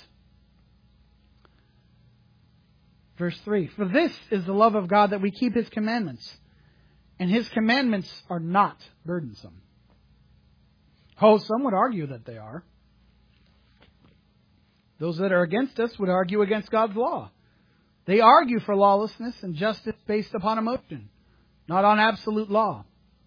Speaker 2: Verse three, for this is the love of God, that we keep His commandments, and His commandments are not burdensome. Oh, some would argue that they are. Those that are against us would argue against God's law. They argue for lawlessness and justice based upon emotion, not on absolute law.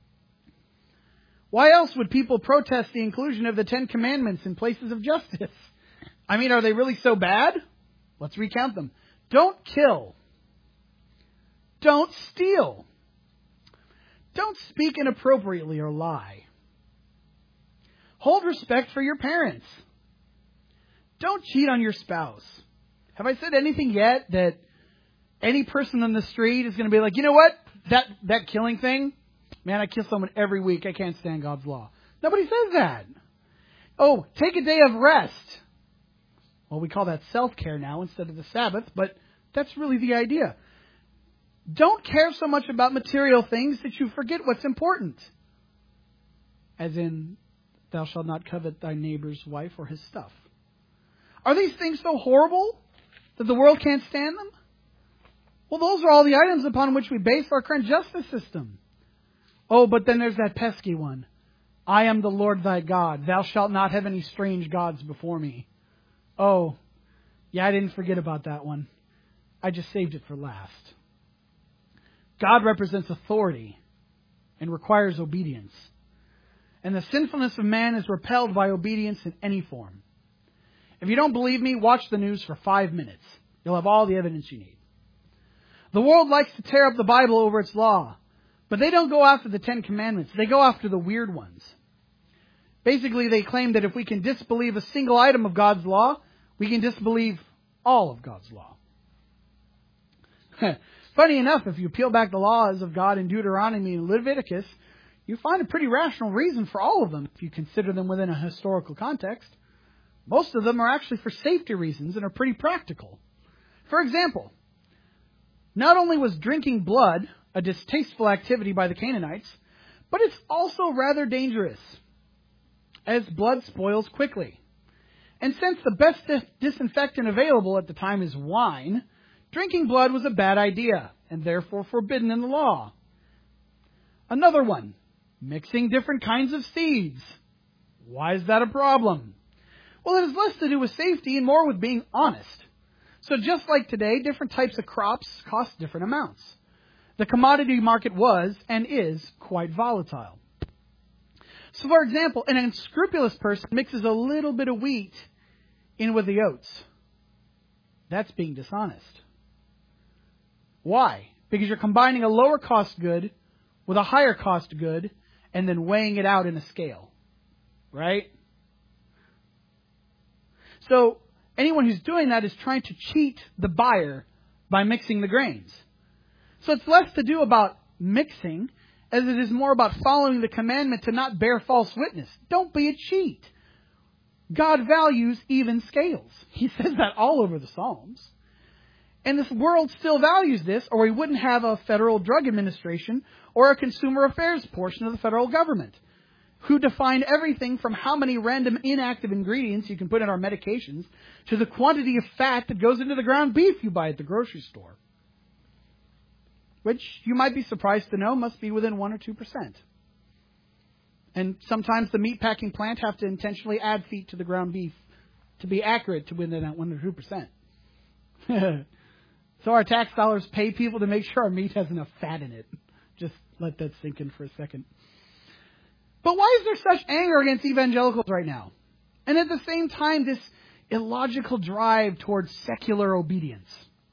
Speaker 2: Why else would people protest the inclusion of the Ten Commandments in places of justice? I mean, are they really so bad? Let's recount them. Don't kill. Don't steal. Don't speak inappropriately or lie. Hold respect for your parents. Don't cheat on your spouse. Have I said anything yet that any person on the street is going to be like, you know what? That that killing thing? Man, I kill someone every week. I can't stand God's law. Nobody says that. Oh, take a day of rest. Well, we call that self-care now instead of the Sabbath, but that's really the idea. Don't care so much about material things that you forget what's important. As in, thou shalt not covet thy neighbor's wife or his stuff. Are these things so horrible that the world can't stand them? Well, those are all the items upon which we base our current justice system. Oh, but then there's that pesky one. I am the Lord thy God. Thou shalt not have any strange gods before me. Oh, yeah, I didn't forget about that one. I just saved it for last. God represents authority and requires obedience. And the sinfulness of man is repelled by obedience in any form. If you don't believe me, watch the news for five minutes. You'll have all the evidence you need. The world likes to tear up the Bible over its law, but they don't go after the Ten Commandments. They go after the weird ones. Basically, they claim that if we can disbelieve a single item of God's law, we can disbelieve all of God's law. Funny enough, if you peel back the laws of God in Deuteronomy and Leviticus, you find a pretty rational reason for all of them if you consider them within a historical context. Most of them are actually for safety reasons and are pretty practical. For example, not only was drinking blood a distasteful activity by the Canaanites, but it's also rather dangerous, as blood spoils quickly. And since the best disinfectant available at the time is wine, drinking blood was a bad idea, and therefore forbidden in the law. Another one, mixing different kinds of seeds. Why is that a problem? Well, it has less to do with safety and more with being honest. So just like today, different types of crops cost different amounts. The commodity market was, and is, quite volatile. So for example, an unscrupulous person mixes a little bit of wheat in with the oats. That's being dishonest. Why? Because you're combining a lower cost good with a higher cost good and then weighing it out in a scale. Right? So anyone who's doing that is trying to cheat the buyer by mixing the grains. So it's less to do about mixing as it is more about following the commandment to not bear false witness. Don't be a cheat. God values even scales. He says that all over the Psalms. And this world still values this, or we wouldn't have a Federal Drug Administration or a Consumer Affairs portion of the federal government, who define everything from how many random inactive ingredients you can put in our medications to the quantity of fat that goes into the ground beef you buy at the grocery store. Which you might be surprised to know must be within one or two percent. And sometimes the meatpacking plant have to intentionally add feet to the ground beef to be accurate to within that one or two percent. So our tax dollars pay people to make sure our meat has enough fat in it. Just let that sink in for a second. But why is there such anger against evangelicals right now? And at the same time, this illogical drive towards secular obedience.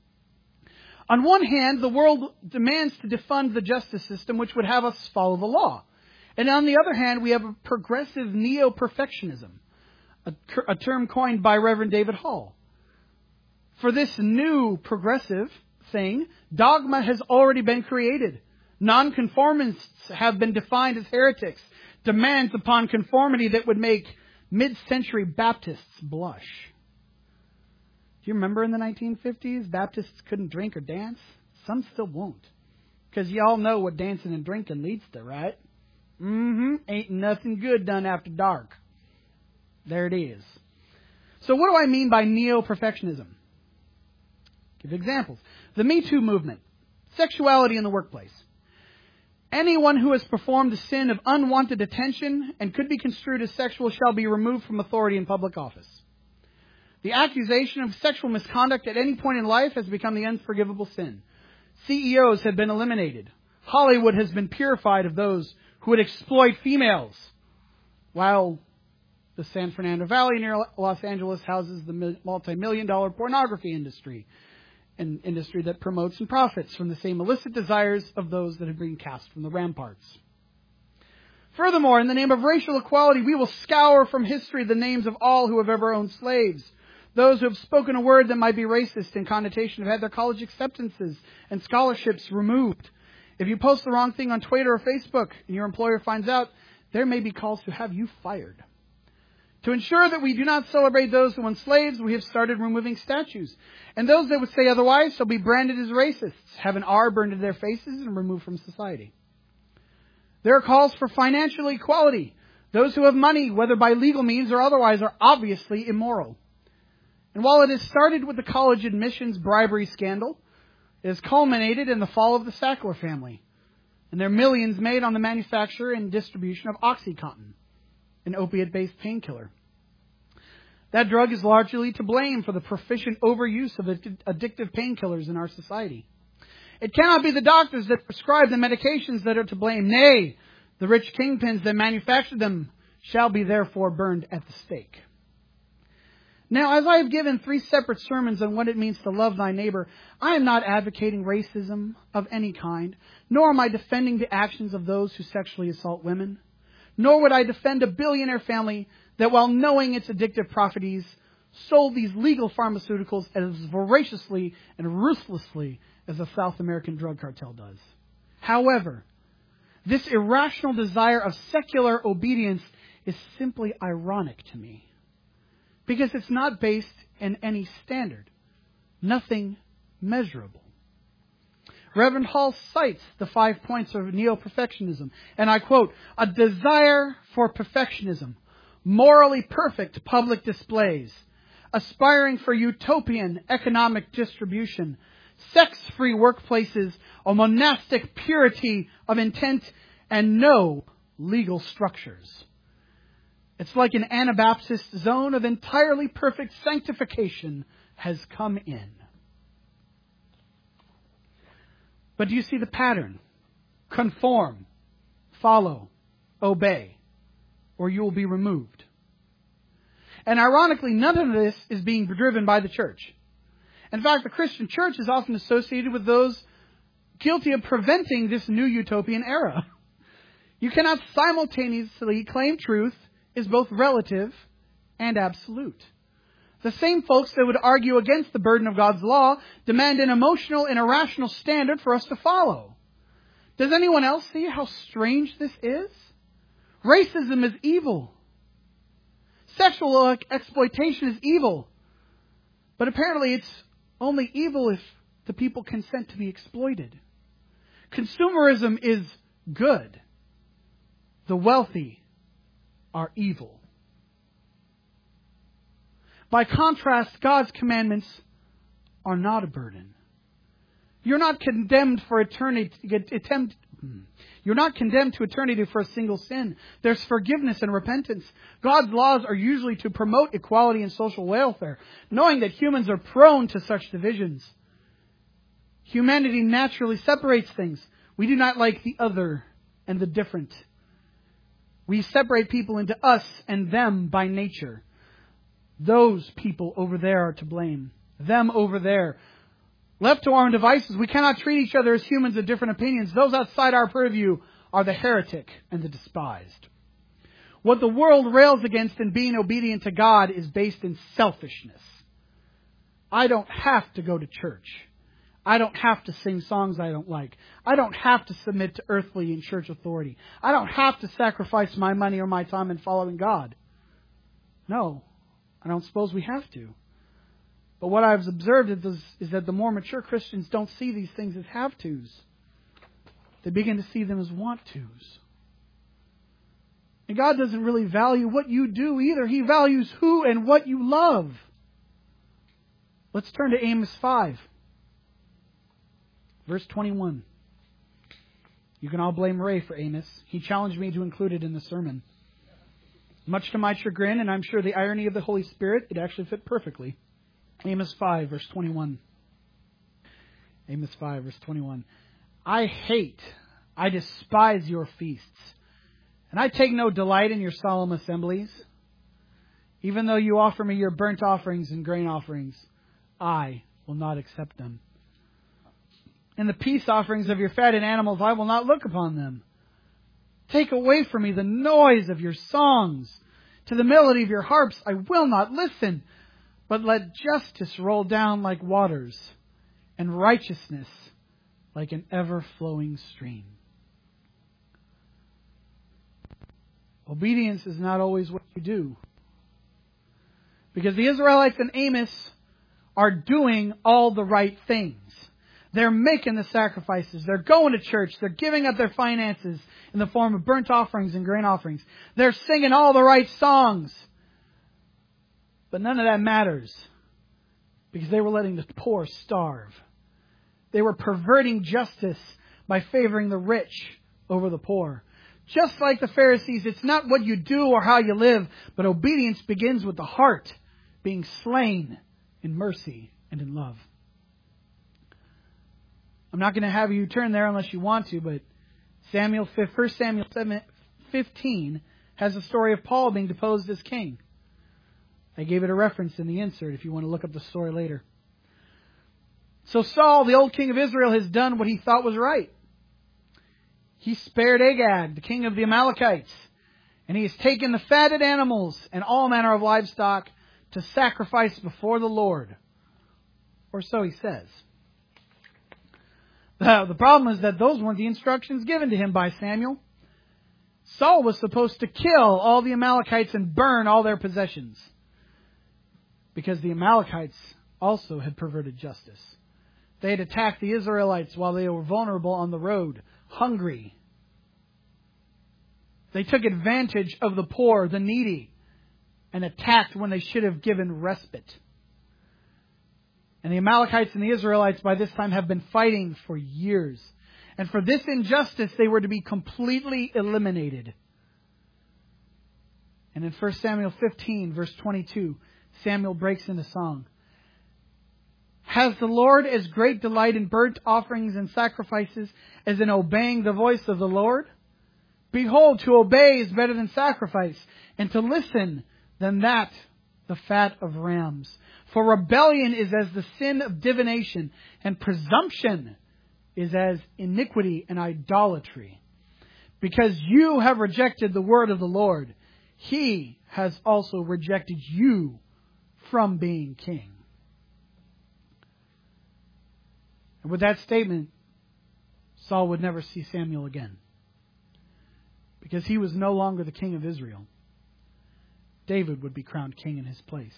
Speaker 2: On one hand, the world demands to defund the justice system, which would have us follow the law. And on the other hand, we have a progressive neo-perfectionism, a, a term coined by Reverend David Hall. For this new progressive thing, dogma has already been created. Nonconformists have been defined as heretics. Demands upon conformity that would make mid-century Baptists blush. Do you remember in the nineteen fifties, Baptists couldn't drink or dance? Some still won't. Because y'all know what dancing and drinking leads to, right? Mm-hmm. Ain't nothing good done after dark. There it is. So what do I mean by neo-perfectionism? Give examples. The Me Too movement. Sexuality in the workplace. Anyone who has performed the sin of unwanted attention and could be construed as sexual shall be removed from authority in public office. The accusation of sexual misconduct at any point in life has become the unforgivable sin. C E Os have been eliminated. Hollywood has been purified of those who would exploit females, while the San Fernando Valley near Los Angeles houses the multi-million dollar pornography industry, an industry that promotes and profits from the same illicit desires of those that have been cast from the ramparts. Furthermore, in the name of racial equality, we will scour from history the names of all who have ever owned slaves. Those who have spoken a word that might be racist in connotation have had their college acceptances and scholarships removed. If you post the wrong thing on Twitter or Facebook and your employer finds out, there may be calls to have you fired. To ensure that we do not celebrate those who own slaves, we have started removing statues. And those that would say otherwise shall be branded as racists, have an R burned into their faces, and removed from society. There are calls for financial equality. Those who have money, whether by legal means or otherwise, are obviously immoral. And while it has started with the college admissions bribery scandal, It has culminated in the fall of the Sackler family and their millions made on the manufacture and distribution of OxyContin, an opiate-based painkiller. That drug is largely to blame for the proficient overuse of addictive painkillers in our society. It cannot be the doctors that prescribe the medications that are to blame. Nay, the rich kingpins that manufacture them shall be therefore burned at the stake. Now, as I have given three separate sermons on what it means to love thy neighbor, I am not advocating racism of any kind, nor am I defending the actions of those who sexually assault women, nor would I defend a billionaire family that, while knowing its addictive properties, sold these legal pharmaceuticals as voraciously and ruthlessly as the South American drug cartel does. However, this irrational desire of secular obedience is simply ironic to me, because it's not based in any standard, nothing measurable. Reverend Hall cites the five points of neo-perfectionism, and I quote, "A desire for perfectionism, morally perfect public displays, aspiring for utopian economic distribution, sex-free workplaces, a monastic purity of intent, and no legal structures. It's like an Anabaptist zone of entirely perfect sanctification has come in." But do you see the pattern? Conform, follow, obey, or you will be removed. And ironically, none of this is being driven by the church. In fact, the Christian church is often associated with those guilty of preventing this new utopian era. You cannot simultaneously claim truth is both relative and absolute. The same folks that would argue against the burden of God's law demand an emotional and irrational standard for us to follow. Does anyone else see how strange this is? Racism is evil. Sexual exploitation is evil. But apparently it's only evil if the people consent to be exploited. Consumerism is good. The wealthy are evil. By contrast, God's commandments are not a burden. You're not condemned for eternity. Attempt, you're not condemned to eternity for a single sin. There's forgiveness and repentance. God's laws are usually to promote equality and social welfare, knowing that humans are prone to such divisions. Humanity naturally separates things. We do not like the other and the different. We separate people into us and them by nature. Those people over there are to blame. Them over there. Left to our own devices, we cannot treat each other as humans of different opinions. Those outside our purview are the heretic and the despised. What the world rails against in being obedient to God is based in selfishness. I don't have to go to church. I don't have to sing songs I don't like. I don't have to submit to earthly and church authority. I don't have to sacrifice my money or my time in following God. No, I don't suppose we have to. But what I've observed is, is that the more mature Christians don't see these things as have-tos. They begin to see them as want-tos. And God doesn't really value what you do either. He values who and what you love. Let's turn to Amos five. Verse twenty-one. You can all blame Ray for Amos. He challenged me to include it in the sermon. Much to my chagrin, and I'm sure the irony of the Holy Spirit, it actually fit perfectly. Amos five, verse twenty-one. Amos five, verse twenty-one. I hate, I despise your feasts, and I take no delight in your solemn assemblies. Even though you offer me your burnt offerings and grain offerings, I will not accept them. And the peace offerings of your fatted animals, I will not look upon them. Take away from me the noise of your songs. To the melody of your harps I will not listen. But let justice roll down like waters, and righteousness like an ever-flowing stream. Obedience is not always what you do. Because the Israelites in Amos are doing all the right things. They're making the sacrifices. They're going to church. They're giving up their finances in the form of burnt offerings and grain offerings. They're singing all the right songs. But none of that matters. Because they were letting the poor starve. They were perverting justice by favoring the rich over the poor. Just like the Pharisees, it's not what you do or how you live, but obedience begins with the heart being slain in mercy and in love. I'm not going to have you turn there unless you want to, but Samuel, First Samuel fifteen has a story of Paul being deposed as king. I gave it a reference in the insert if you want to look up the story later. So Saul, the old king of Israel, has done what he thought was right. He spared Agag, the king of the Amalekites, and he has taken the fatted animals and all manner of livestock to sacrifice before the Lord. Or so he says. Uh, the problem is that those weren't the instructions given to him by Samuel. Saul was supposed to kill all the Amalekites and burn all their possessions, because the Amalekites also had perverted justice. They had attacked the Israelites while they were vulnerable on the road, hungry. They took advantage of the poor, the needy, and attacked when they should have given respite. And the Amalekites and the Israelites by this time have been fighting for years. And for this injustice, they were to be completely eliminated. And in First Samuel fifteen, verse twenty-two, Samuel breaks into song. Has the Lord as great delight in burnt offerings and sacrifices as in obeying the voice of the Lord? Behold, to obey is better than sacrifice, and to listen than that the fat of rams. For rebellion is as the sin of divination, and presumption is as iniquity and idolatry. Because you have rejected the word of the Lord, He has also rejected you from being king. And with that statement, Saul would never see Samuel again, because he was no longer the king of Israel. David would be crowned king in his place.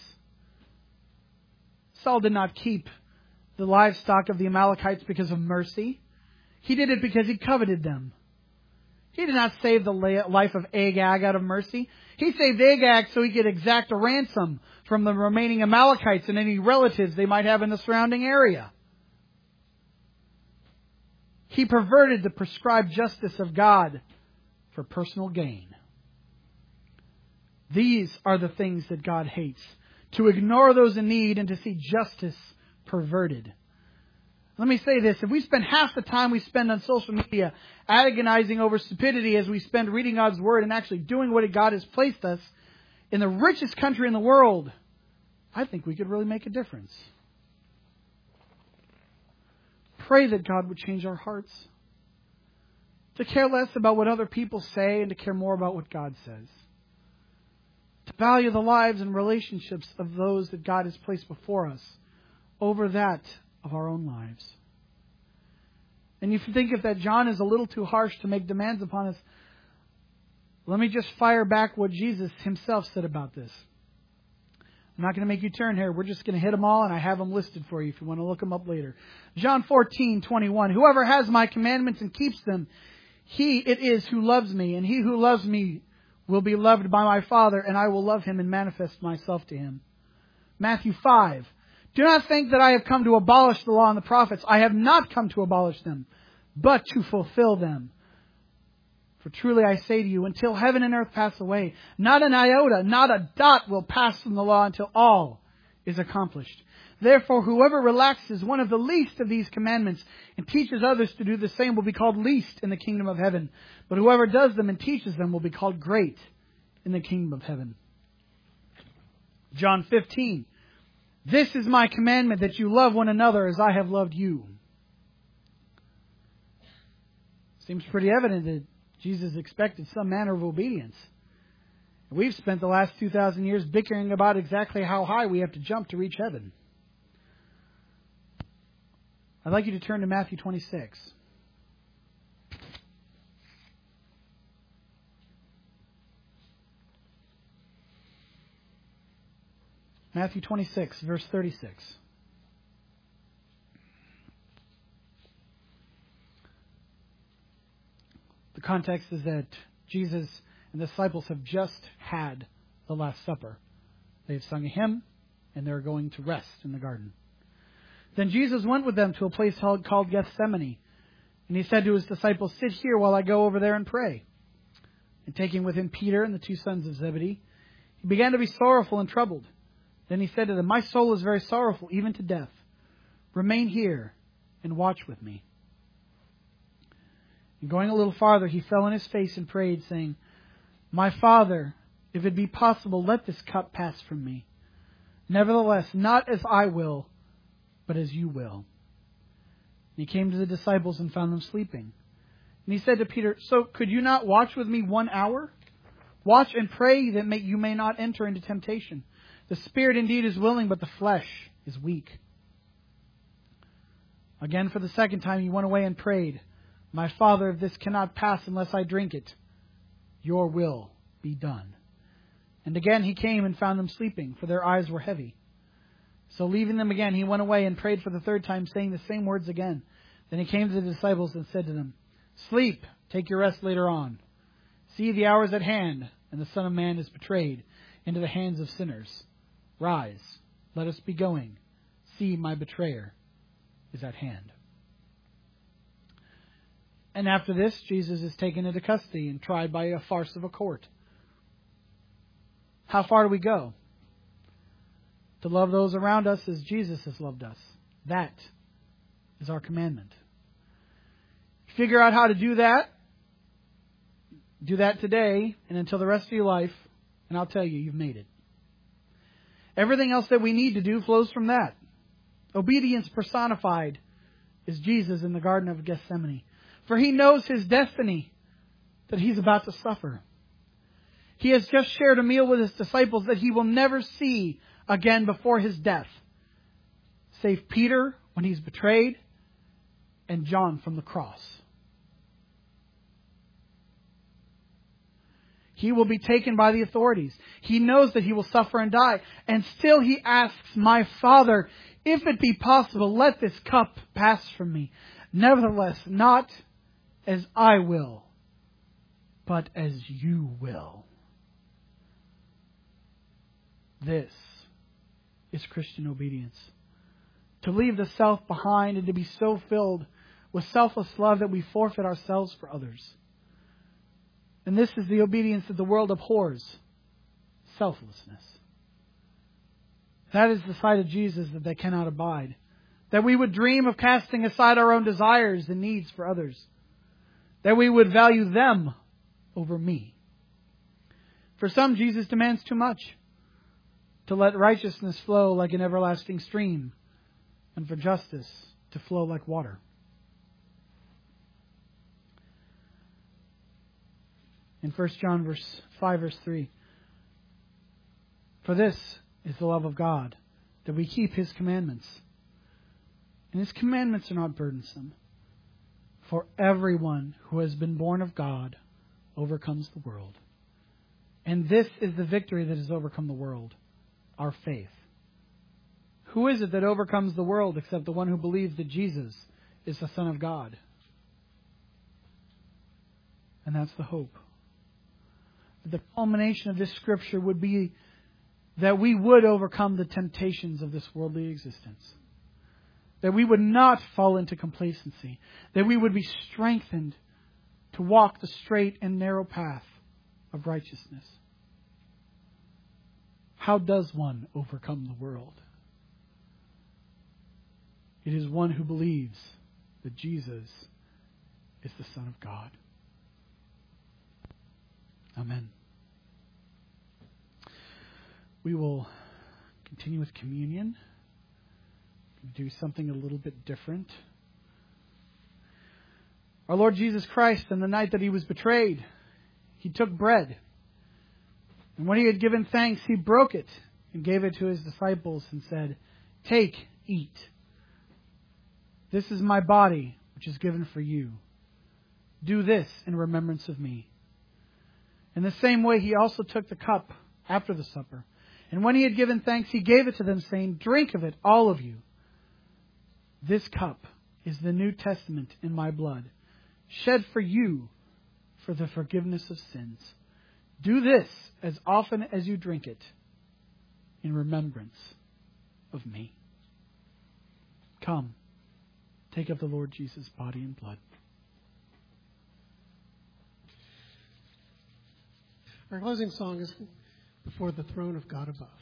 Speaker 2: Saul did not keep the livestock of the Amalekites because of mercy. He did it because he coveted them. He did not save the life of Agag out of mercy. He saved Agag so he could exact a ransom from the remaining Amalekites and any relatives they might have in the surrounding area. He perverted the prescribed justice of God for personal gain. These are the things that God hates. To ignore those in need and to see justice perverted. Let me say this. If we spend half the time we spend on social media agonizing over stupidity as we spend reading God's Word and actually doing what God has placed us in the richest country in the world, I think we could really make a difference. Pray that God would change our hearts to care less about what other people say and to care more about what God says. To value the lives and relationships of those that God has placed before us over that of our own lives. And if you think if that John is a little too harsh to make demands upon us, let me just fire back what Jesus himself said about this. I'm not going to make you turn here. We're just going to hit them all, and I have them listed for you if you want to look them up later. John fourteen twenty-one. Whoever has my commandments and keeps them, he it is who loves me, and he who loves me will be loved by my Father, and I will love him and manifest myself to him. Matthew five. Do not think that I have come to abolish the law and the prophets. I have not come to abolish them, but to fulfill them. For truly I say to you, until heaven and earth pass away, not an iota, not a dot will pass from the law until all is accomplished. Therefore, whoever relaxes one of the least of these commandments and teaches others to do the same will be called least in the kingdom of heaven. But whoever does them and teaches them will be called great in the kingdom of heaven. John fifteen. This is my commandment, that you love one another as I have loved you. Seems pretty evident that Jesus expected some manner of obedience. We've spent the last two thousand years bickering about exactly how high we have to jump to reach heaven. I'd like you to turn to Matthew twenty-six. Matthew twenty-six, verse thirty-six. The context is that Jesus and the disciples have just had the Last Supper. They've sung a hymn, and they're going to rest in the garden. Then Jesus went with them to a place called Gethsemane. And he said to his disciples, "Sit here while I go over there and pray." And taking with him Peter and the two sons of Zebedee, he began to be sorrowful and troubled. Then he said to them, "My soul is very sorrowful, even to death. Remain here and watch with me." And going a little farther, he fell on his face and prayed, saying, "My Father, if it be possible, let this cup pass from me. Nevertheless, not as I will, but as you will." And he came to the disciples and found them sleeping. And he said to Peter, "So could you not watch with me one hour? Watch and pray that may, you may not enter into temptation. The spirit indeed is willing, but the flesh is weak." Again, for the second time, he went away and prayed, "My Father, if this cannot pass unless I drink it, your will be done." And again he came and found them sleeping, for their eyes were heavy. So leaving them again, he went away and prayed for the third time, saying the same words again. Then he came to the disciples and said to them, "Sleep, take your rest later on. See, the hour is at hand, and the Son of Man is betrayed into the hands of sinners. Rise, let us be going. See, my betrayer is at hand." And after this, Jesus is taken into custody and tried by a farce of a court. How far do we go? To love those around us as Jesus has loved us. That is our commandment. Figure out how to do that. Do that today and until the rest of your life, and I'll tell you, you've made it. Everything else that we need to do flows from that. Obedience personified is Jesus in the Garden of Gethsemane. For he knows his destiny, that he's about to suffer. He has just shared a meal with his disciples that he will never see again before his death, save Peter when he's betrayed and John from the cross. He will be taken by the authorities. He knows that he will suffer and die. And still he asks, "My Father, if it be possible, let this cup pass from me. Nevertheless, not as I will, but as you will." This is Christian obedience. To leave the self behind and to be so filled with selfless love that we forfeit ourselves for others. And this is the obedience that the world abhors. Selflessness. That is the side of Jesus that they cannot abide. That we would dream of casting aside our own desires and needs for others. That we would value them over me. For some, Jesus demands too much. To let righteousness flow like an everlasting stream, and for justice to flow like water. In First John verse five, verse three, "For this is the love of God, that we keep his commandments. And his commandments are not burdensome. For everyone who has been born of God overcomes the world. And this is the victory that has overcome the world, our faith. Who is it that overcomes the world except the one who believes that Jesus is the Son of God?" And that's the hope. The culmination of this scripture would be that we would overcome the temptations of this worldly existence. That we would not fall into complacency. That we would be strengthened to walk the straight and narrow path of righteousness. How does one overcome the world? It is one who believes that Jesus is the Son of God. Amen. We will continue with communion. Do something a little bit different. Our Lord Jesus Christ, on the night that he was betrayed, he took bread. And when he had given thanks, he broke it and gave it to his disciples and said, "Take, eat. This is my body, which is given for you. Do this in remembrance of me." In the same way, he also took the cup after the supper. And when he had given thanks, he gave it to them, saying, "Drink of it, all of you. This cup is the New Testament in my blood, shed for you for the forgiveness of sins. Do this as often as you drink it in remembrance of me." Come, take of the Lord Jesus' body and blood.
Speaker 3: Our closing song is Before the Throne of God Above.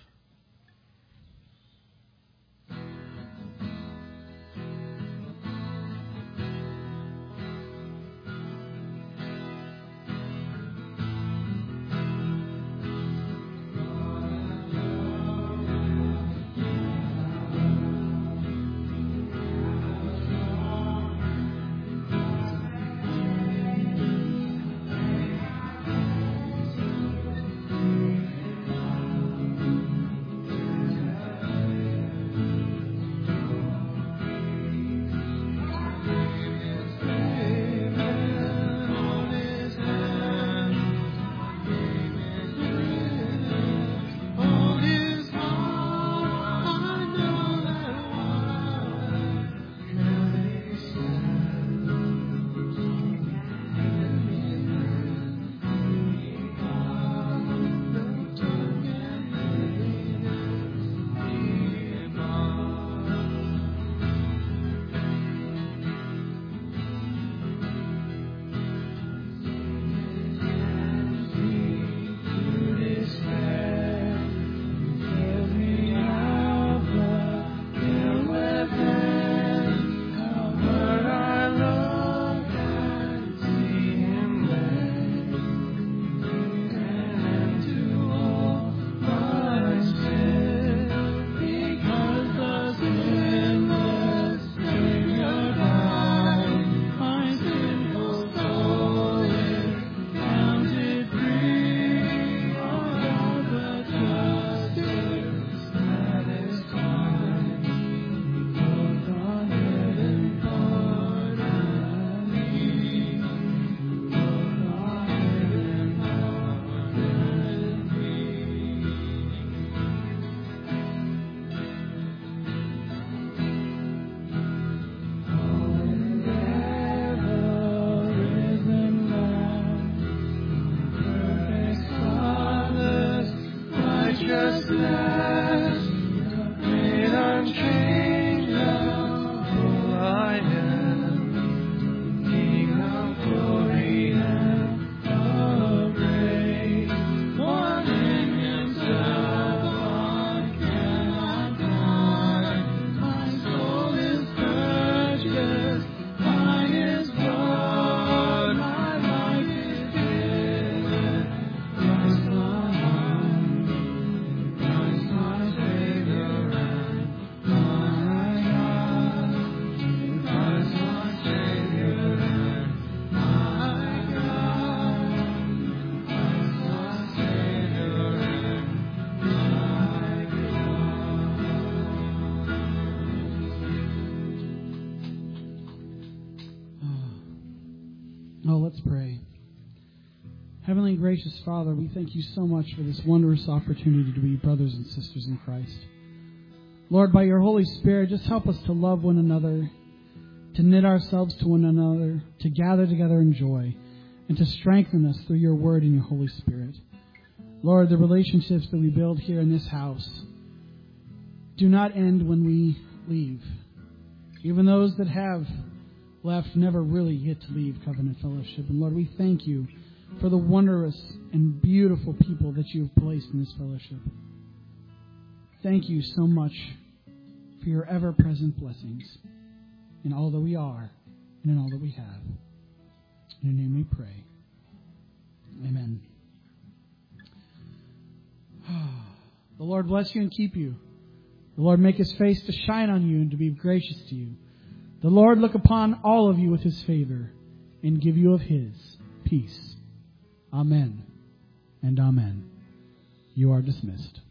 Speaker 2: Oh, let's pray. Heavenly and gracious Father, we thank you so much for this wondrous opportunity to be brothers and sisters in Christ. Lord, by your Holy Spirit, just help us to love one another, to knit ourselves to one another, to gather together in joy, and to strengthen us through your word and your Holy Spirit. Lord, the relationships that we build here in this house do not end when we leave. Even those that have left never really get to leave Covenant Fellowship. And Lord, we thank you for the wondrous and beautiful people that you have placed in this fellowship. Thank you so much for your ever-present blessings in all that we are and in all that we have. In your name we pray. Amen. The Lord bless you and keep you. The Lord make his face to shine on you and to be gracious to you. The Lord look upon all of you with his favor and give you of his peace. Amen and amen. You are dismissed.